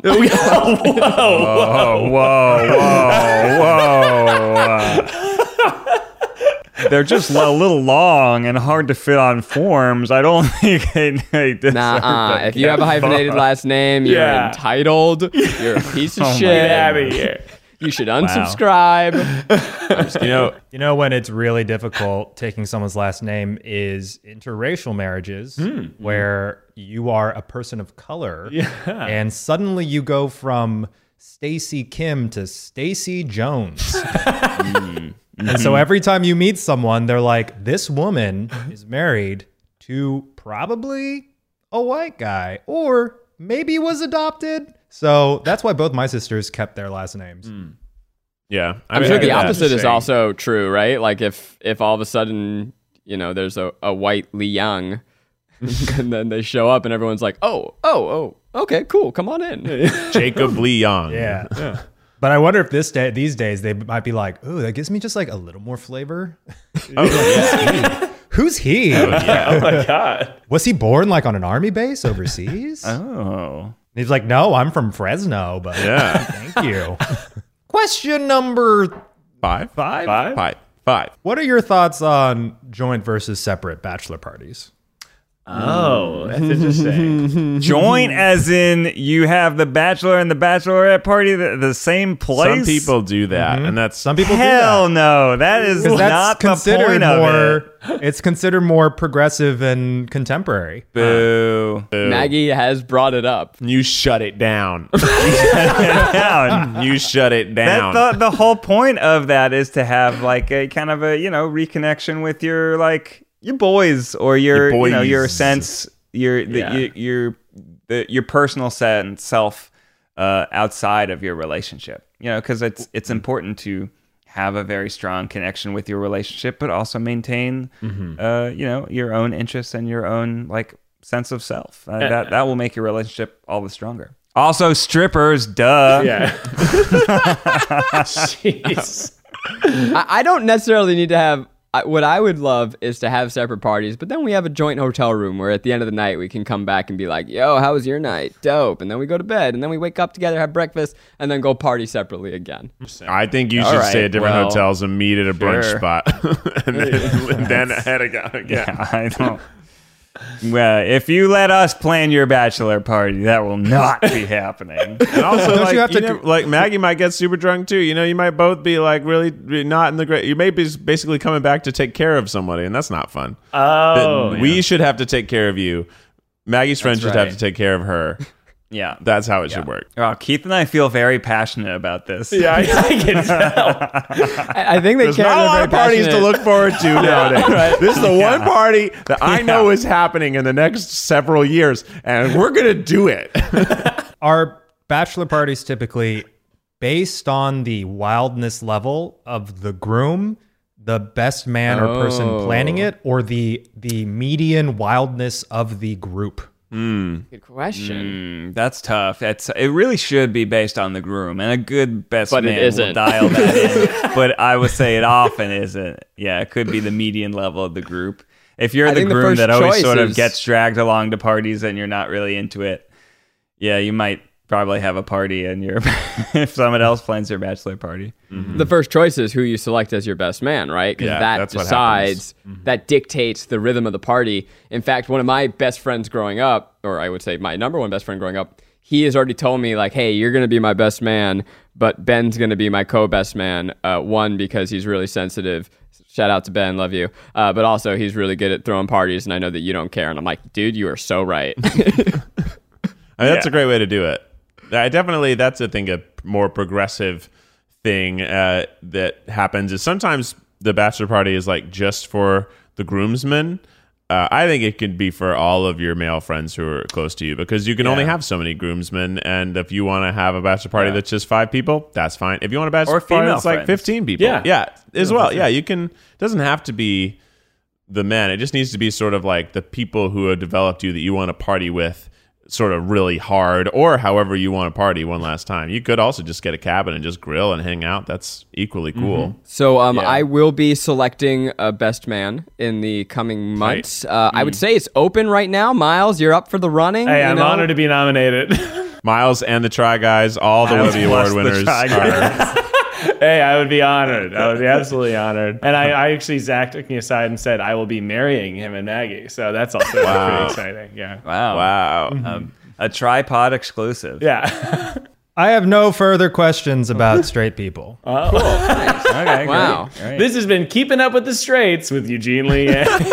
They're just a little long and hard to fit on forms. I don't think they deserve that. If you have a hyphenated last name, you're entitled. You're a piece of shit. Get out of here. You should unsubscribe. When it's really difficult taking someone's last name is interracial marriages where you are a person of color and suddenly you go from Stacy Kim to Stacy Jones. And so every time you meet someone, they're like, this woman is married to probably a white guy or maybe was adopted. So that's why both my sisters kept their last names. Yeah. I'm sure the opposite is also true, right? Like if all of a sudden, there's a white Lee Young and then they show up and everyone's like, oh, okay, cool. Come on in. Jacob Lee Young. Yeah. But I wonder if these days they might be like, ooh, that gives me just like a little more flavor. Who's he? Oh my God. Was he born like on an army base overseas? Oh. He's like, no, I'm from Fresno, but thank you. Question number Five. What are your thoughts on joint versus separate bachelor parties? Oh, that's interesting. Joint as in you have the bachelor and the bachelorette party the same place? Some people do that, and that's Some people Hell do that. no, that is not the point of it. It's considered more progressive and contemporary. Boo. Maggie has brought it up. You shut it down. Down. You shut it down. The whole point of that is to have like a kind of a, reconnection with your like your boys or your your sense your personal self outside of your relationship. Because it's important to have a very strong connection with your relationship, but also maintain your own interests and your own like sense of self. That will make your relationship all the stronger. Also, strippers, duh. Yeah. Jeez. I don't necessarily need to have. What I would love is to have separate parties, but then we have a joint hotel room where at the end of the night we can come back and be like, yo, how was your night? Dope. And then we go to bed, and then we wake up together, have breakfast, and then go party separately again. I think you should stay at different hotels and meet at a brunch spot. and then head again. Yeah, I don't. Well, if you let us plan your bachelor party, that will not be happening. And also, like Maggie might get super drunk too. You might both be like really not in the great. You may be basically coming back to take care of somebody, and that's not fun. We should have to take care of you. Maggie's friends should have to take care of her. Yeah, that's how it should work. Oh, Keith and I feel very passionate about this. Yeah, I can tell. I think There's not a lot of parties to look forward to nowadays. Right. This is the one party that I know is happening in the next several years, and we're gonna do it. Are bachelor parties typically based on the wildness level of the groom, the best man or person planning it, or the median wildness of the group? Good question. That's tough. It really should be based on the groom, and a good best man will dial that in. But I would say it often isn't. Yeah, it could be the median level of the group. If you're the groom that always sort of gets dragged along to parties and you're not really into it, yeah, you might probably have a party and if someone else plans your bachelor party. The first choice is who you select as your best man, right? Because that decides, that dictates the rhythm of the party. In fact, one of my best friends growing up, or I would say my number one best friend growing up, he has already told me like, hey, you're going to be my best man, but Ben's going to be my co-best man. One, because he's really sensitive. Shout out to Ben, love you. But also he's really good at throwing parties, and I know that you don't care. And I'm like, dude, you are so right. That's a great way to do it. That's I think a more progressive thing that happens is sometimes the bachelor party is like just for the groomsmen. I think it could be for all of your male friends who are close to you, because you can only have so many groomsmen, and if you want to have a bachelor party that's just 5 people, that's fine. If you want a bachelor party that's like 15 people, as well. Yeah, you can. It doesn't have to be the men. It just needs to be sort of like the people who have developed you that you want to party with, sort of really hard, or however you want to party one last time. You could also just get a cabin and just grill and hang out. That's equally cool. So I will be selecting a best man in the coming months. I would say it's open right now. Miles, you're up for the running. Hey, I'm honored to be nominated. Miles and the Try Guys, all the Webby Award winners are... Hey, I would be honored. I would be absolutely honored. And I actually, Zach took me aside and said, I will be marrying him and Maggie. So that's also pretty exciting. Yeah. Wow. A tripod exclusive. Yeah. I have no further questions about straight people. Oh, cool. Nice. Okay, wow. Great. This has been Keeping Up with the Straights with Eugene Lee.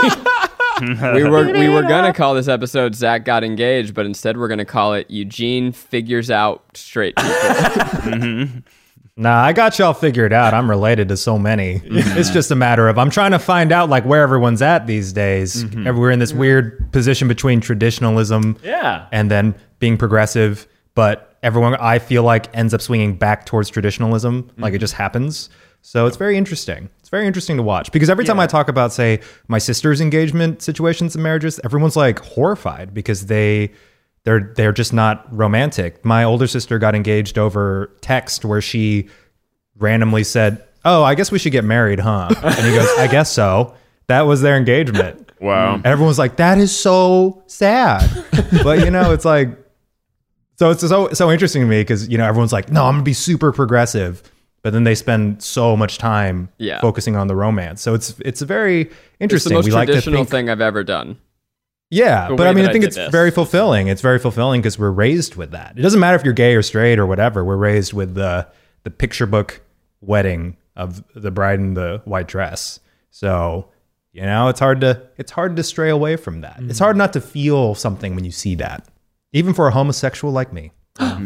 we were gonna call this episode Zach Got Engaged, but instead we're gonna call it Eugene Figures Out Straight People. Nah, I got y'all figured out. I'm related to so many. It's just a matter of I'm trying to find out like where everyone's at these days. We're in this weird position between traditionalism and then being progressive, but everyone I feel like ends up swinging back towards traditionalism. Like it just happens. So it's very interesting. It's very interesting to watch because every time I talk about, say, my sister's engagement situations and marriages, everyone's like horrified because they're just not romantic. My older sister got engaged over text where she randomly said, "Oh, I guess we should get married, huh?" And he goes, "I guess so." That was their engagement. Wow. And everyone's like, "That is so sad." But it's like, so it's so interesting to me because everyone's like, "No, I'm gonna be super progressive," but then they spend so much time focusing on the romance. So it's very interesting. It's the most we traditional like to think, thing I've ever done. Yeah, the but way I mean, that I think did it's this. very fulfilling. It's very fulfilling because we're raised with that. It doesn't matter if you're gay or straight or whatever. We're raised with the picture book wedding of the bride in the white dress. So, it's hard to stray away from that. It's hard not to feel something when you see that, even for a homosexual like me.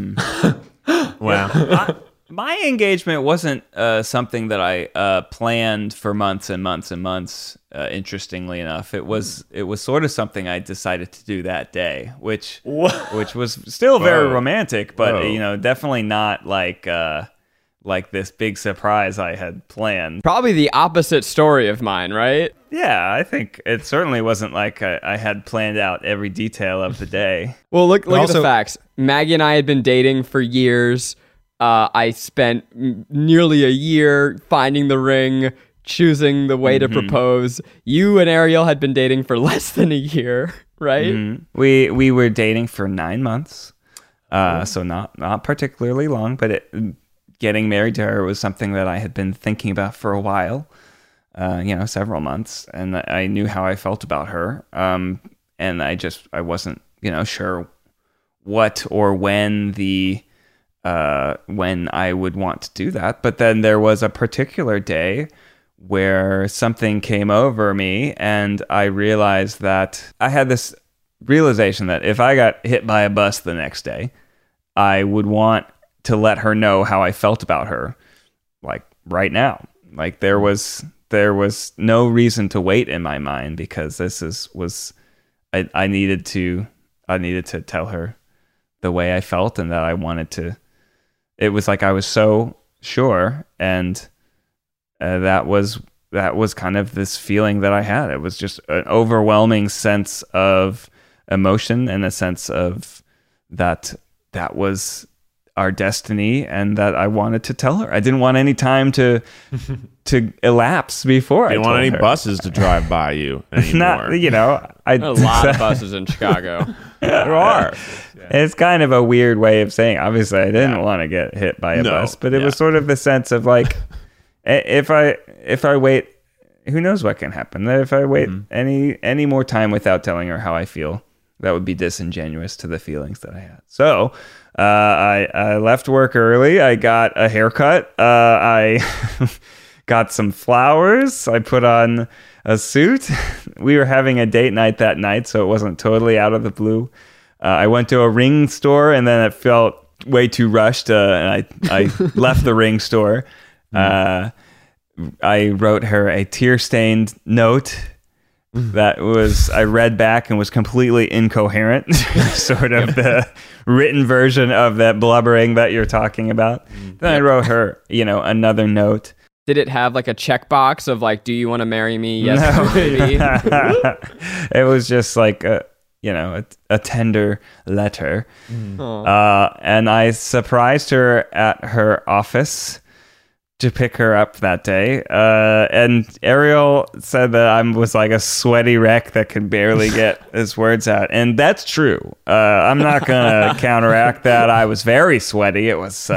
Wow. My engagement wasn't something that I planned for months and months and months. Interestingly enough, it was sort of something I decided to do that day, which was still very romantic, but definitely not like this big surprise I had planned. Probably the opposite story of mine, right? Yeah, I think it certainly wasn't like I had planned out every detail of the day. Well, look at the facts. Maggie and I had been dating for years. I spent nearly a year finding the ring, choosing the way to propose. You and Ariel had been dating for less than a year, right? Mm-hmm. We were dating for 9 months, so not particularly long, but getting married to her was something that I had been thinking about for a while, several months, and I knew how I felt about her, and I wasn't sure what or when when I would want to do that. But then there was a particular day where something came over me and I realized that I had this realization that if I got hit by a bus the next day, I would want to let her know how I felt about her, like right now. Like there was no reason to wait in my mind, because I needed to tell her the way I felt, and that I wanted to. It was like I was so sure, and that was kind of this feeling that I had. It was just an overwhelming sense of emotion and a sense of that was our destiny, and that I wanted to tell her. I didn't want any time to elapse before. You don't want any buses to drive by you anymore. A lot of buses in Chicago. There are. It's kind of a weird way of saying, obviously I didn't want to get hit by a bus, but it was sort of the sense of like, if I wait, who knows what can happen. If I wait any more time without telling her how I feel, that would be disingenuous to the feelings that I had. So I left work early. I got a haircut. I got some flowers. I put on a suit. We were having a date night that night, so it wasn't totally out of the blue. I went to a ring store, and then it felt way too rushed, and I left the ring store. I wrote her a tear-stained note that I read back and was completely incoherent, sort of the written version of that blubbering that you're talking about. Then I wrote her, another note. Did it have like a checkbox of like, do you want to marry me? Yes, No. maybe. It was just like a tender letter. And I surprised her at her office to pick her up that day. And Ariel said that I was like a sweaty wreck that could barely get his words out. And that's true. I'm not going to counteract that. I was very sweaty. It was,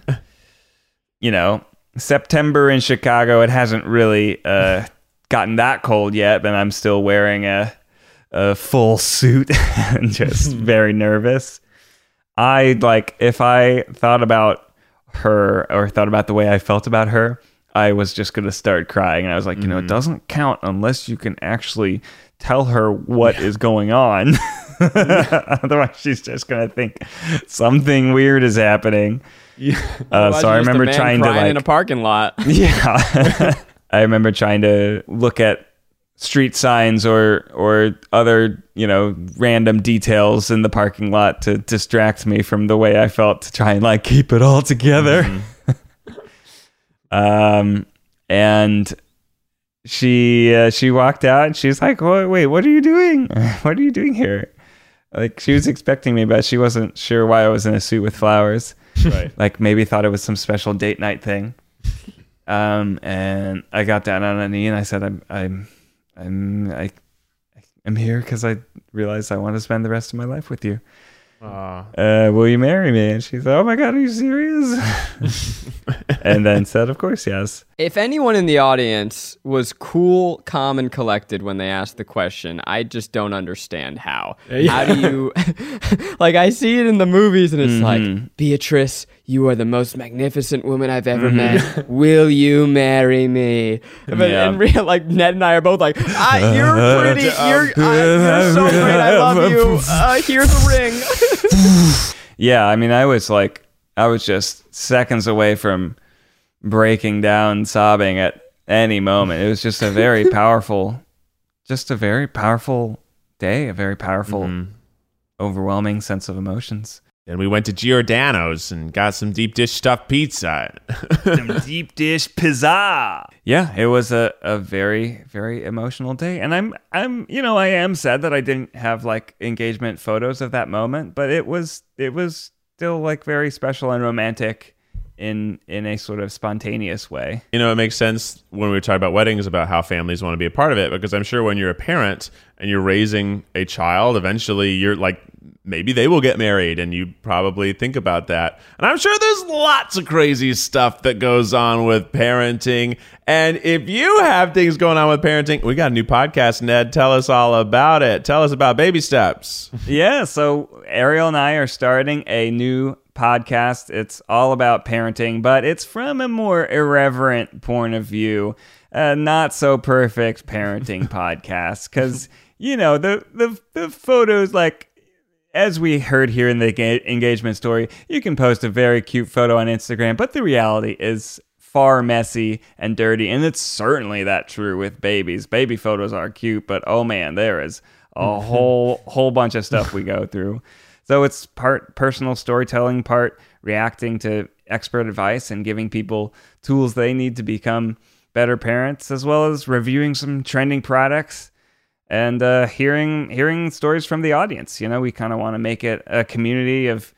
September in Chicago. It hasn't really gotten that cold yet, but I'm still wearing a full suit and just very nervous. If I thought about her or thought about the way I felt about her, I was just going to start crying. And I was like, it doesn't count unless you can actually tell her what is going on. Otherwise, she's just going to think something weird is happening. So I remember trying to in a parking lot. Yeah. I remember trying to look at street signs or other, random details in the parking lot to distract me from the way I felt, to try and keep it all together. And she walked out and she's like, wait, what are you doing? What are you doing here? She was expecting me, but she wasn't sure why I was in a suit with flowers. Right. Maybe thought it was some special date night thing. And I got down on a knee and I said, I'm here because I realized I want to spend the rest of my life with you. will you marry me? And she thought, oh my God, are you serious? And then said, of course, yes. If anyone in the audience was cool, calm, and collected when they asked the question, I just don't understand how. How do you... like, I see it in the movies, and it's like, Beatrice, you are the most magnificent woman I've ever met. Will you marry me? But in real, like, Ned and I are both like, you're pretty, you're so great, I love you. Here's a ring. Yeah, I mean, I was just seconds away from breaking down sobbing at any moment. It was just a very powerful day, a very powerful, overwhelming sense of emotions. And we went to Giordano's and got some deep dish stuffed pizza. Some deep dish pizza. Yeah, it was a very, very emotional day. And I am sad that I didn't have like engagement photos of that moment, but it was still like very special and romantic in a sort of spontaneous way. You know, it makes sense when we talk about weddings about how families want to be a part of it, because I'm sure when you're a parent and you're raising a child, eventually you're like, maybe they will get married, and you probably think about that. And I'm sure there's lots of crazy stuff that goes on with parenting. And if you have things going on with parenting, we got a new podcast, Ned. Tell us all about it. Tell us about Baby Steps. Yeah, so Ariel and I are starting a new podcast. It's all about parenting, but it's from a more irreverent point of view. Not so perfect parenting podcast, because, you know, the photos, like, as we heard here in the engagement story, you can post a very cute photo on Instagram, but the reality is far messy and dirty, and it's certainly that true with babies. Baby photos are cute, but oh man, there is a whole bunch of stuff we go through. So it's part personal storytelling, part reacting to expert advice and giving people tools they need to become better parents, as well as reviewing some trending products and hearing stories from the audience. You know, we kind of want to make it a community of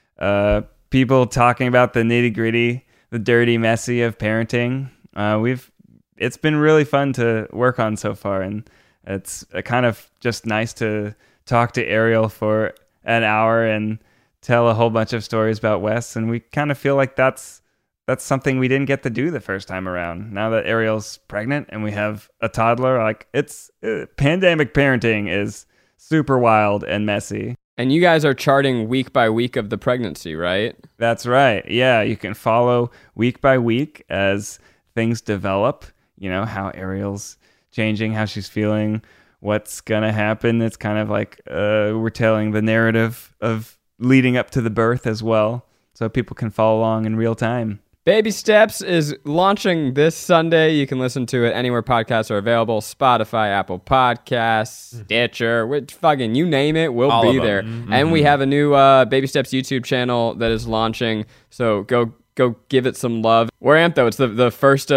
people talking about the nitty-gritty, the dirty, messy of parenting. It's been really fun to work on so far, and it's kind of just nice to talk to Ariel for an hour and tell a whole bunch of stories about Wes, and we kind of feel like that's something we didn't get to do the first time around. Now that Ariel's pregnant and we have a toddler, like, it's pandemic parenting is super wild and messy. And you guys are charting week by week of the pregnancy, right? That's right. Yeah, you can follow week by week as things develop, you know, how Ariel's changing, how she's feeling, what's gonna happen. It's kind of like we're telling the narrative of leading up to the birth as well, so people can follow along in real time. Baby Steps is launching this Sunday. You can listen to it anywhere podcasts are available: Spotify, Apple Podcasts, Stitcher, fucking you name it, we'll be there. And we have a new Baby Steps YouTube channel that is launching, so go give it some love. We're amped, though. It's the first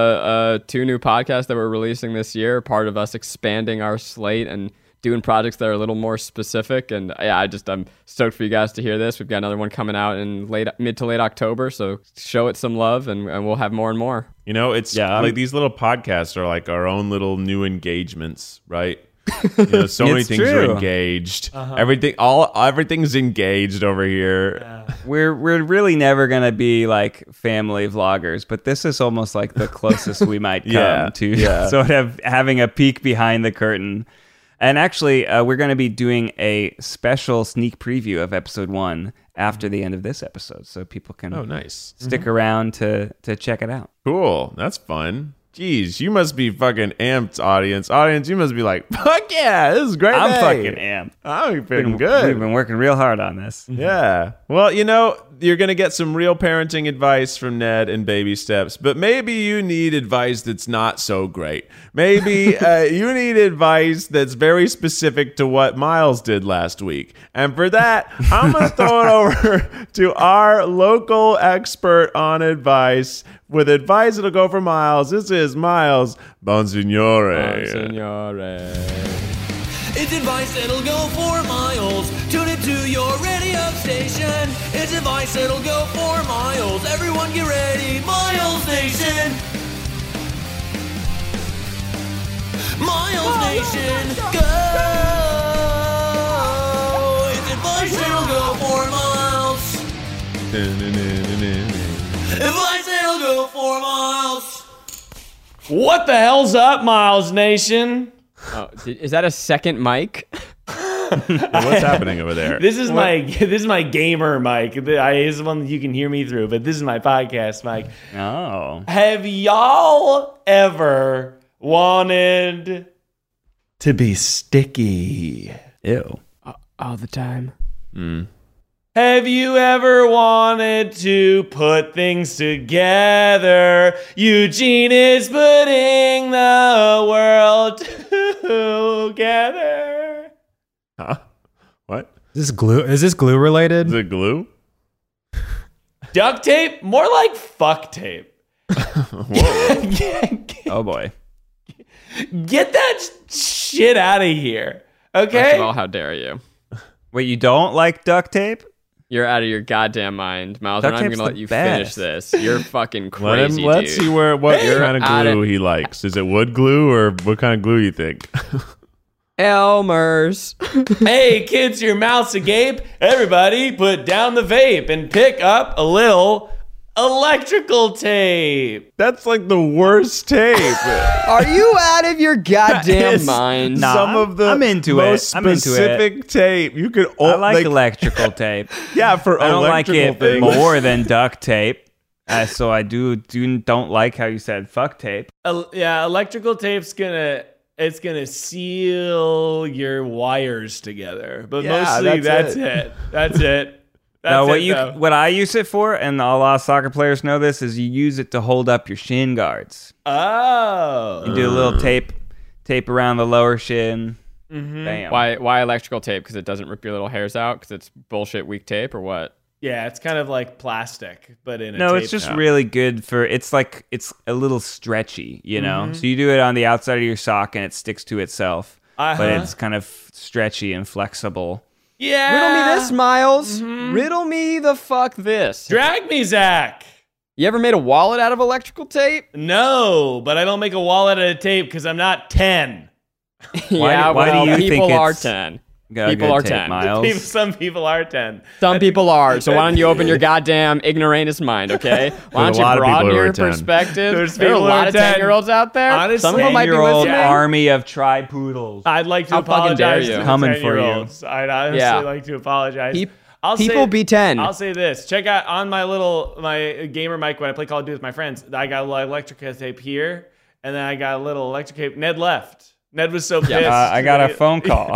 of 2 new podcasts that we're releasing this year, part of us expanding our slate and doing projects that are a little more specific. And yeah, I'm stoked for you guys to hear this. We've got another one coming out in mid to late October, so show it some love, and we'll have more and more. You know, it's like these little podcasts are like our own little new engagements, right? You know, so many things are engaged. Everything's engaged over here. Yeah. We're really never gonna be like family vloggers, but this is almost like the closest we might come to sort of having a peek behind the curtain. And actually, we're going to be doing a special sneak preview of episode 1 after the end of this episode, so people can stick around to check it out. Cool. That's fun. Jeez, you must be fucking amped, audience. Audience, you must be like, fuck yeah, this is great. I'm fucking amped. I'm feeling good. We've been working real hard on this. Yeah. Well, you know, you're going to get some real parenting advice from Ned and Baby Steps, but maybe you need advice that's not so great. Maybe you need advice that's very specific to what Miles did last week. And for that, I'm going to throw it over to our local expert on advice. With advice that'll go for Miles, this is Miles Bonsignore. It's advice that'll go for Miles. Tune it to your radio station. It's advice that'll go for Miles. Everyone get ready, Miles Nation. Miles Nation, go. It's advice that'll go If I say I'll go 4 miles. What the hell's up, Miles Nation? Oh, is that a second mic? What's happening over there? This is my gamer mic. This is one that you can hear me through, but this is my podcast mic. Oh. Have y'all ever wanted to be sticky? Ew. All the time. Have you ever wanted to put things together? Eugene is putting the world together. Huh? What? Is this glue related? Is it glue? Duct tape? More like fuck tape. Oh boy. Get that shit out of here. Okay? First of all, how dare you? Wait, you don't like duct tape? You're out of your goddamn mind, Miles. Duct I'm not even tape's gonna the let you best. finish this. You're fucking crazy, Let's dude. see what kind of out glue of- he likes. Is it wood glue or what kind of glue you think? Elmer's. Hey, kids, your mouth's agape. Everybody put down the vape and pick up a little electrical tape. That's like the worst tape. Are you out of your goddamn mind? Nah, Some of the I'm into most it. I'm into it. specific tape you could. I like electrical tape. Yeah, for I don't like electrical it things. more than duct tape. So I don't like how you said fuck tape. Yeah, electrical tape's gonna seal your wires together. But Yeah, mostly that's that's it. That's it. No, That's it, though. what I use it for, and a lot of soccer players know this, is you use it to hold up your shin guards. Oh. You do a little tape around the lower shin. Mm-hmm. Bam. Why electrical tape? Because it doesn't rip your little hairs out? Because it's bullshit weak tape or what? Yeah, it's kind of like plastic, but in a No, tape. it's just really good for. It's a little stretchy, you know. Mhm. So you do it on the outside of your sock, and it sticks to itself. Uh-huh. But it's kind of stretchy and flexible. Yeah. Riddle me this, Miles. Mm-hmm. Riddle me the fuck this. Drag me, Zach. You ever made a wallet out of electrical tape? No, but I don't make a wallet out of tape because I'm not 10. Yeah, why do well, you people think are it's 10. got People good are tape, 10. Miles? Some people are 10. Some people are. So why don't you open your goddamn ignoramus mind, okay? Why There's don't a lot you of people broaden who are your 10. perspective? There are a people who lot are of 10. 10-year-olds out there. Honestly, Some of them might be 10-year-old listening. army of tri-poodles. I'd like to How fucking dare apologize you. to the Coming for you. 10-year-olds. I'd honestly Yeah. like to apologize. People be 10. I'll say this. Check out on my gamer mic when I play Call of Duty with my friends. I got a little electric tape here, and then I got a little electric tape. Ned left. Ned was so pissed. I got a phone call.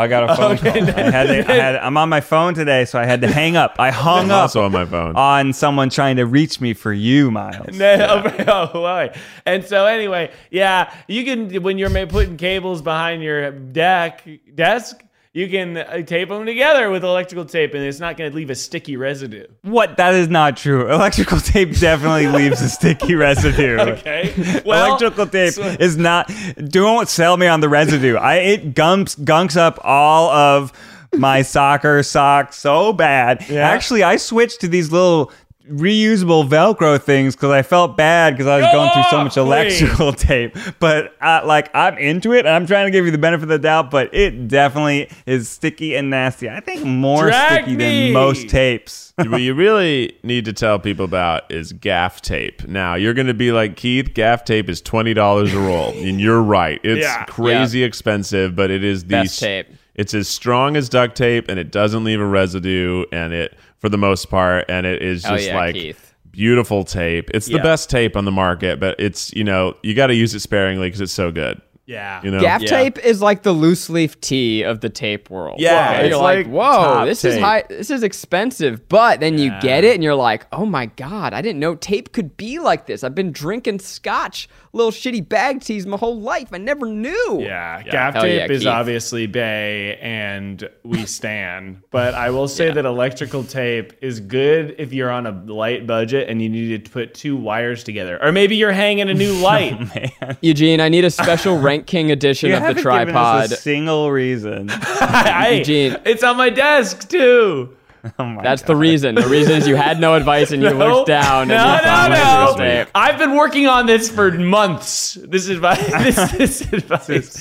I'm on my phone today, so I had to hang up. I hung I'm up also on my phone. on someone trying to reach me for you, Miles. Oh, why? And so anyway, yeah, you can when you're putting cables behind your desk, you can tape them together with electrical tape, and it's not going to leave a sticky residue. What? That is not true. Electrical tape definitely leaves a sticky residue. Okay. Well, Electrical tape is not. Don't sell me on the residue. It gunks up all of my soccer socks so bad. Yeah. Actually, I switched to these little reusable Velcro things because I felt bad because I was going through so much electrical tape. But I'm into it, and I'm trying to give you the benefit of the doubt. But it definitely is sticky and nasty. I think more sticky than most tapes. What you really need to tell people about is gaff tape. Now, you're going to be like, Keith, gaff tape is $20 a roll. And you're right. It's crazy expensive, but it is the Best tape. It's as strong as duct tape, and it doesn't leave a residue, and it, for the most part, and it is just Keith. beautiful tape. It's the best tape on the market, but it's, you got to use it sparingly because it's so good. Yeah. Gaff tape is like the loose leaf tea of the tape world. Yeah, Where it's you're like whoa, top this is tape. high. This is expensive. But then you get it, and you're like, oh my god, I didn't know tape could be like this. I've been drinking scotch, little shitty bag teas my whole life. I never knew. Yeah, gaff Hell tape yeah, is Keith. obviously bae, and we stan. But I will say that electrical tape is good if you're on a light budget and you need to put two wires together, or maybe you're hanging a new light. Eugene, I need a special Rank King edition of the Given us tripod. a single reason. Eugene, It's on my desk too. Oh my that's God. the reason. The reason is you had no advice and you looked down. and you found electrical tape. I've been working on this for months. This advice. This advice.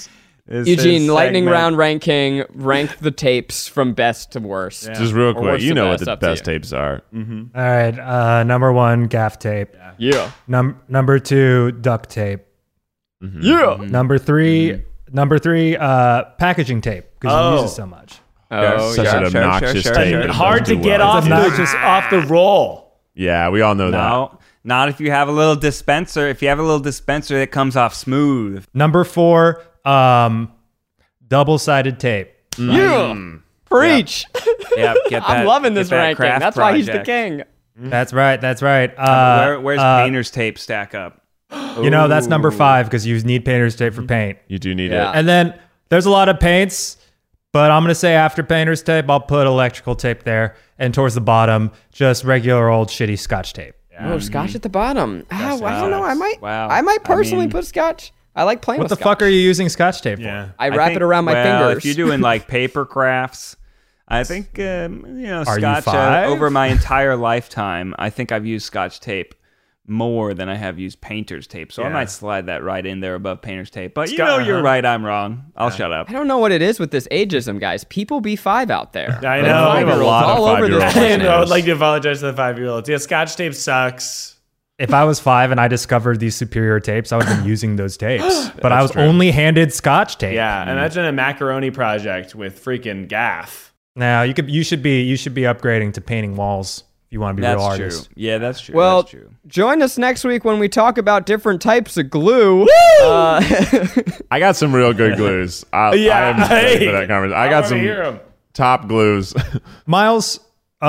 Eugene, lightning round ranking. Rank the tapes from best to worst. Yeah. Just real quick, you know what the best to tapes are. All right, number 1, gaff tape. Yeah. Number 2, duct tape. Yeah. Number 3, packaging tape because you use it so much. Such an obnoxious tape. And hard to get off the roll. Yeah, we all know that. No, not if you have a little dispenser. If you have a little dispenser that comes off smooth. Number 4, double-sided tape. Preach. Yeah, get that. I'm loving this that ranking. craft That's why he's the project. king. That's right. Where's painter's tape stack up? That's number 5 because you need painter's tape for paint. You do need it. And then there's a lot of paints, but I'm going to say after painter's tape, I'll put electrical tape there. And towards the bottom, just regular old shitty Scotch tape. Oh, Scotch at the bottom. I don't know. I might personally put Scotch. I like playing with Scotch. What the fuck are you using Scotch tape for? I wrap it around my fingers. If you're doing like paper crafts, I think, Scotch you over my entire lifetime, I think I've used Scotch tape more than I have used painter's tape. So I might slide that right in there above painter's tape. But you're right, I'm wrong. I'll shut up. I don't know what it is with this ageism, guys. People be 5 out there. I know. We have a lot of all over this. I would like to apologize to the 5-year-olds. Yeah, Scotch tape sucks. If I was 5 and I discovered these superior tapes, I would have been using those tapes. But I was true. only handed Scotch tape. Yeah, imagine a macaroni project with freaking gaff. Now you should be upgrading to painting walls if you want to be real artists. True. Yeah, that's true. Well, that's true. Join us next week when we talk about different types of glue. I got some real good glues. I am ready for that conversation. I got some top glues. Miles,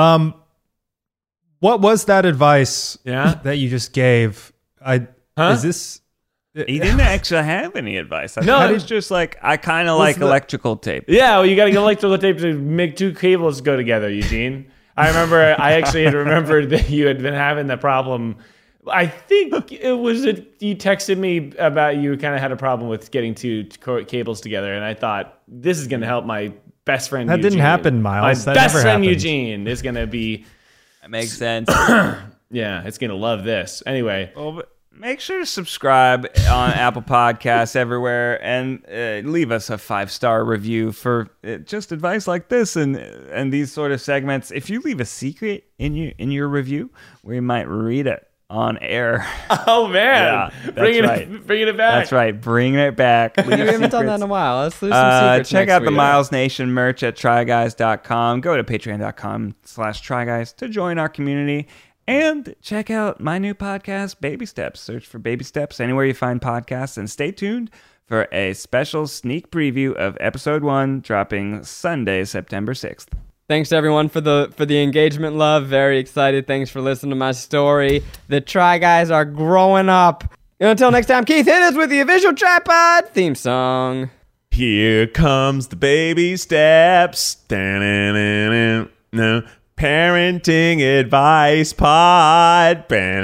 what was that advice that you just gave? Is this... He didn't actually have any advice. It's just like, I kind of like electrical tape. Yeah, well, you got to get electrical tape to make 2 cables go together, Eugene. I remember, I actually had remembered that you had been having the problem. I think it was you texted me about you kind of had a problem with getting 2 cables together, and I thought, this is going to help my best friend Eugene. That didn't happen, Miles. My best friend Eugene is going to be... That makes sense. Yeah, it's going to love this. Anyway. Well, make sure to subscribe on Apple Podcasts everywhere and leave us a 5-star review for just advice like this and these sort of segments. If you leave a secret in your review, we might read it on air. Oh man, yeah, bringing it back. That's right, bringing it back. We haven't done that in a while. Let's do some secrets. Check out the week. Miles Nation merch at tryguys.com. Go to patreon.com/tryguys to join our community. And check out my new podcast, Baby Steps. Search for Baby Steps anywhere you find podcasts. And stay tuned for a special sneak preview of episode 1 dropping Sunday, September 6th. Thanks everyone for the engagement, love. Very excited. Thanks for listening to my story. The Try Guys are growing up. Until next time, Keith, hit us with the official Tripod theme song. Here comes the baby steps. No. Parenting Advice Pod.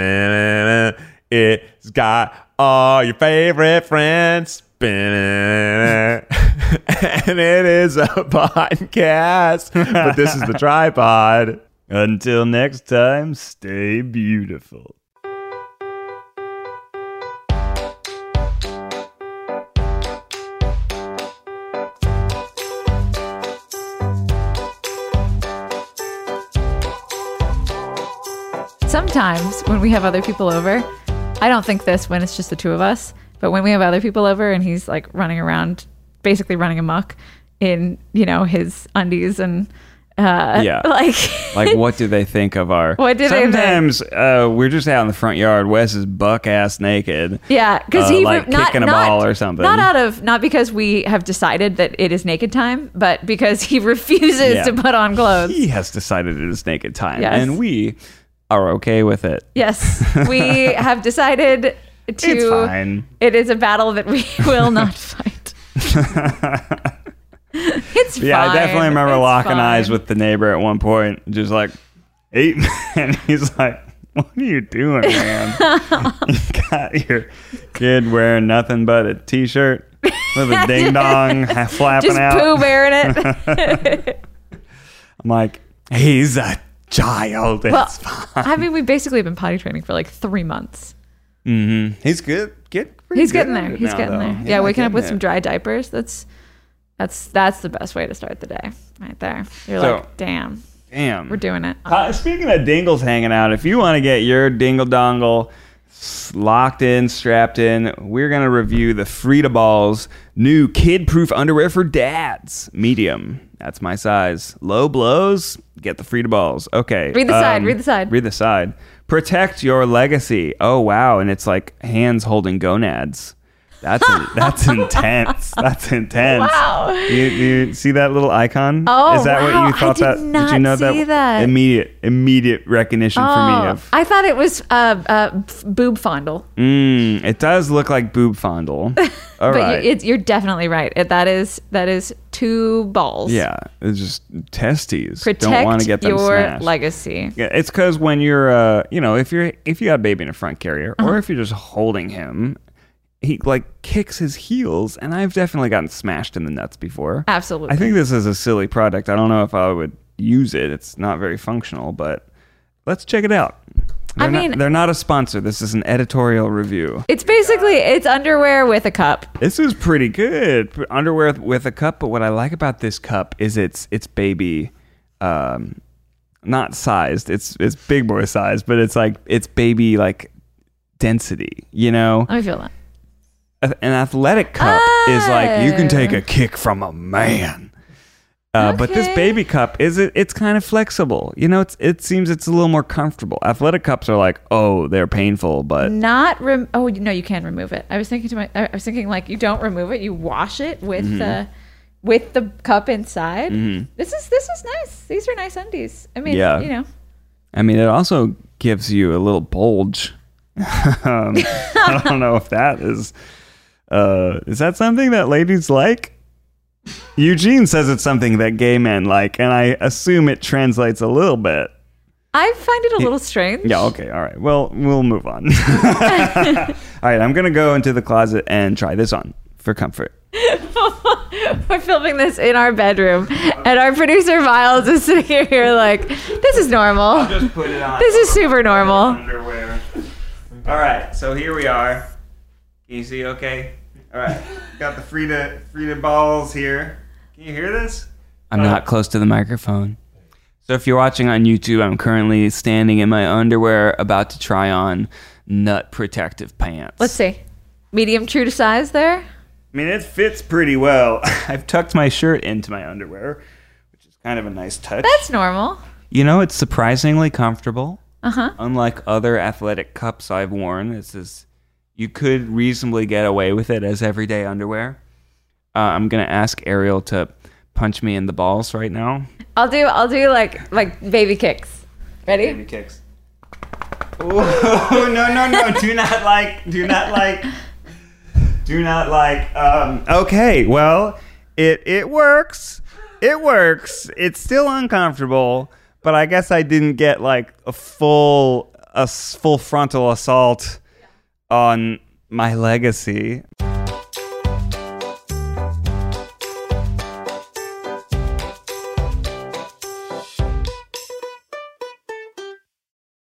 It's got all your favorite friends. And it is a podcast, but this is the tripod. Until next time, stay beautiful. Sometimes when we have other people over, I don't think this when it's just the 2 of us, but when we have other people over and he's like running around, basically running amok in, his undies and like what do they think of our... Sometimes we're just out in the front yard. Wes is buck ass naked. Yeah, because he kicking a ball or something. Not because we have decided that it is naked time, but because he refuses to put on clothes. He has decided it is naked time, yes. And we are okay with it. Yes, we have decided to. It's fine. It is a battle that we will not fight. It's fine. Yeah, I definitely remember locking eyes with the neighbor at one point, just like, hey, and he's like, what are you doing, man? You got your kid wearing nothing but a t-shirt with a ding-dong flapping just out. Just Pooh wearing it. I'm like, he's a child. It's fine. I mean, we've basically been potty training for like 3 months. Mm-hmm. He's good. Get He's getting there. good He's now, getting though. there. Yeah, waking up with getting some it. dry diapers. That's the best way to start the day, right there. You're So- like, damn, Damn. we're doing it. Speaking of dingles hanging out, if you want to get your dingle dongle locked in, strapped in, we're going to review the Frida Balls new kid-proof underwear for dads. Medium. That's my size. Low blows, get the Frida Balls. Okay. Read the side, read the side. Read the side. Protect your legacy. Oh, wow. And it's like hands holding gonads. That's intense. That's intense. Wow. You see that little icon? Oh, Is that wow. what you thought? I did not you know see that. Immediate recognition for me of. I thought it was boob fondle. It does look like boob fondle. All But right. you're definitely right. That is two balls. Yeah, it's just testes. Protect Don't want to get them your smashed. legacy. Yeah, it's because when you're, if you got a baby in a front carrier, or if you're just holding him, he like kicks his heels, and I've definitely gotten smashed in the nuts before. Absolutely. I think this is a silly product. I don't know if I would use it. It's not very functional, but let's check it out. They're not a sponsor. This is an editorial review. It's basically it's underwear with a cup. This is pretty good. Underwear with a cup, but what I like about this cup is it's baby, not sized. It's big boy sized, but it's like it's baby like density. You know, Let me feel that. an athletic cup is like you can take a kick from a man. But this baby cup it's kind of flexible. You know, it seems it's a little more comfortable. Athletic cups are like, oh, they're painful, but Oh no, you can remove it. I was thinking like you don't remove it, you wash it with the cup inside. This is nice. These are nice undies. I mean, Yeah. you know. I mean, it also gives you a little bulge. I don't know if that is that something that ladies like? Eugene says it's something that gay men like, and I assume it translates a little bit. I find it a little strange. Yeah, okay, all right. Well, we'll move on. All right, I'm going to go into the closet and try this on for comfort. We're filming this in our bedroom, and our producer Miles is sitting here like, this is normal. I'll just put it on. This is super normal. Underwear. All right, so here we are. Can you see okay? All right, got the Frida balls here. Can you hear this? I'm not close to the microphone. So if you're watching on YouTube, I'm currently standing in my underwear about to try on nut protective pants. Let's see. Medium true to size there. I mean, it fits pretty well. I've tucked my shirt into my underwear, which is kind of a nice touch. That's normal. You know, it's surprisingly comfortable. Uh-huh. Unlike other athletic cups I've worn, you could reasonably get away with it as everyday underwear. I'm gonna ask Ariel to punch me in the balls right now. I'll do like baby kicks. Ready? Baby kicks. Oh no! Do not like. Okay, well, it works. It works. It's still uncomfortable, but I guess I didn't get like a full frontal assault on my legacy.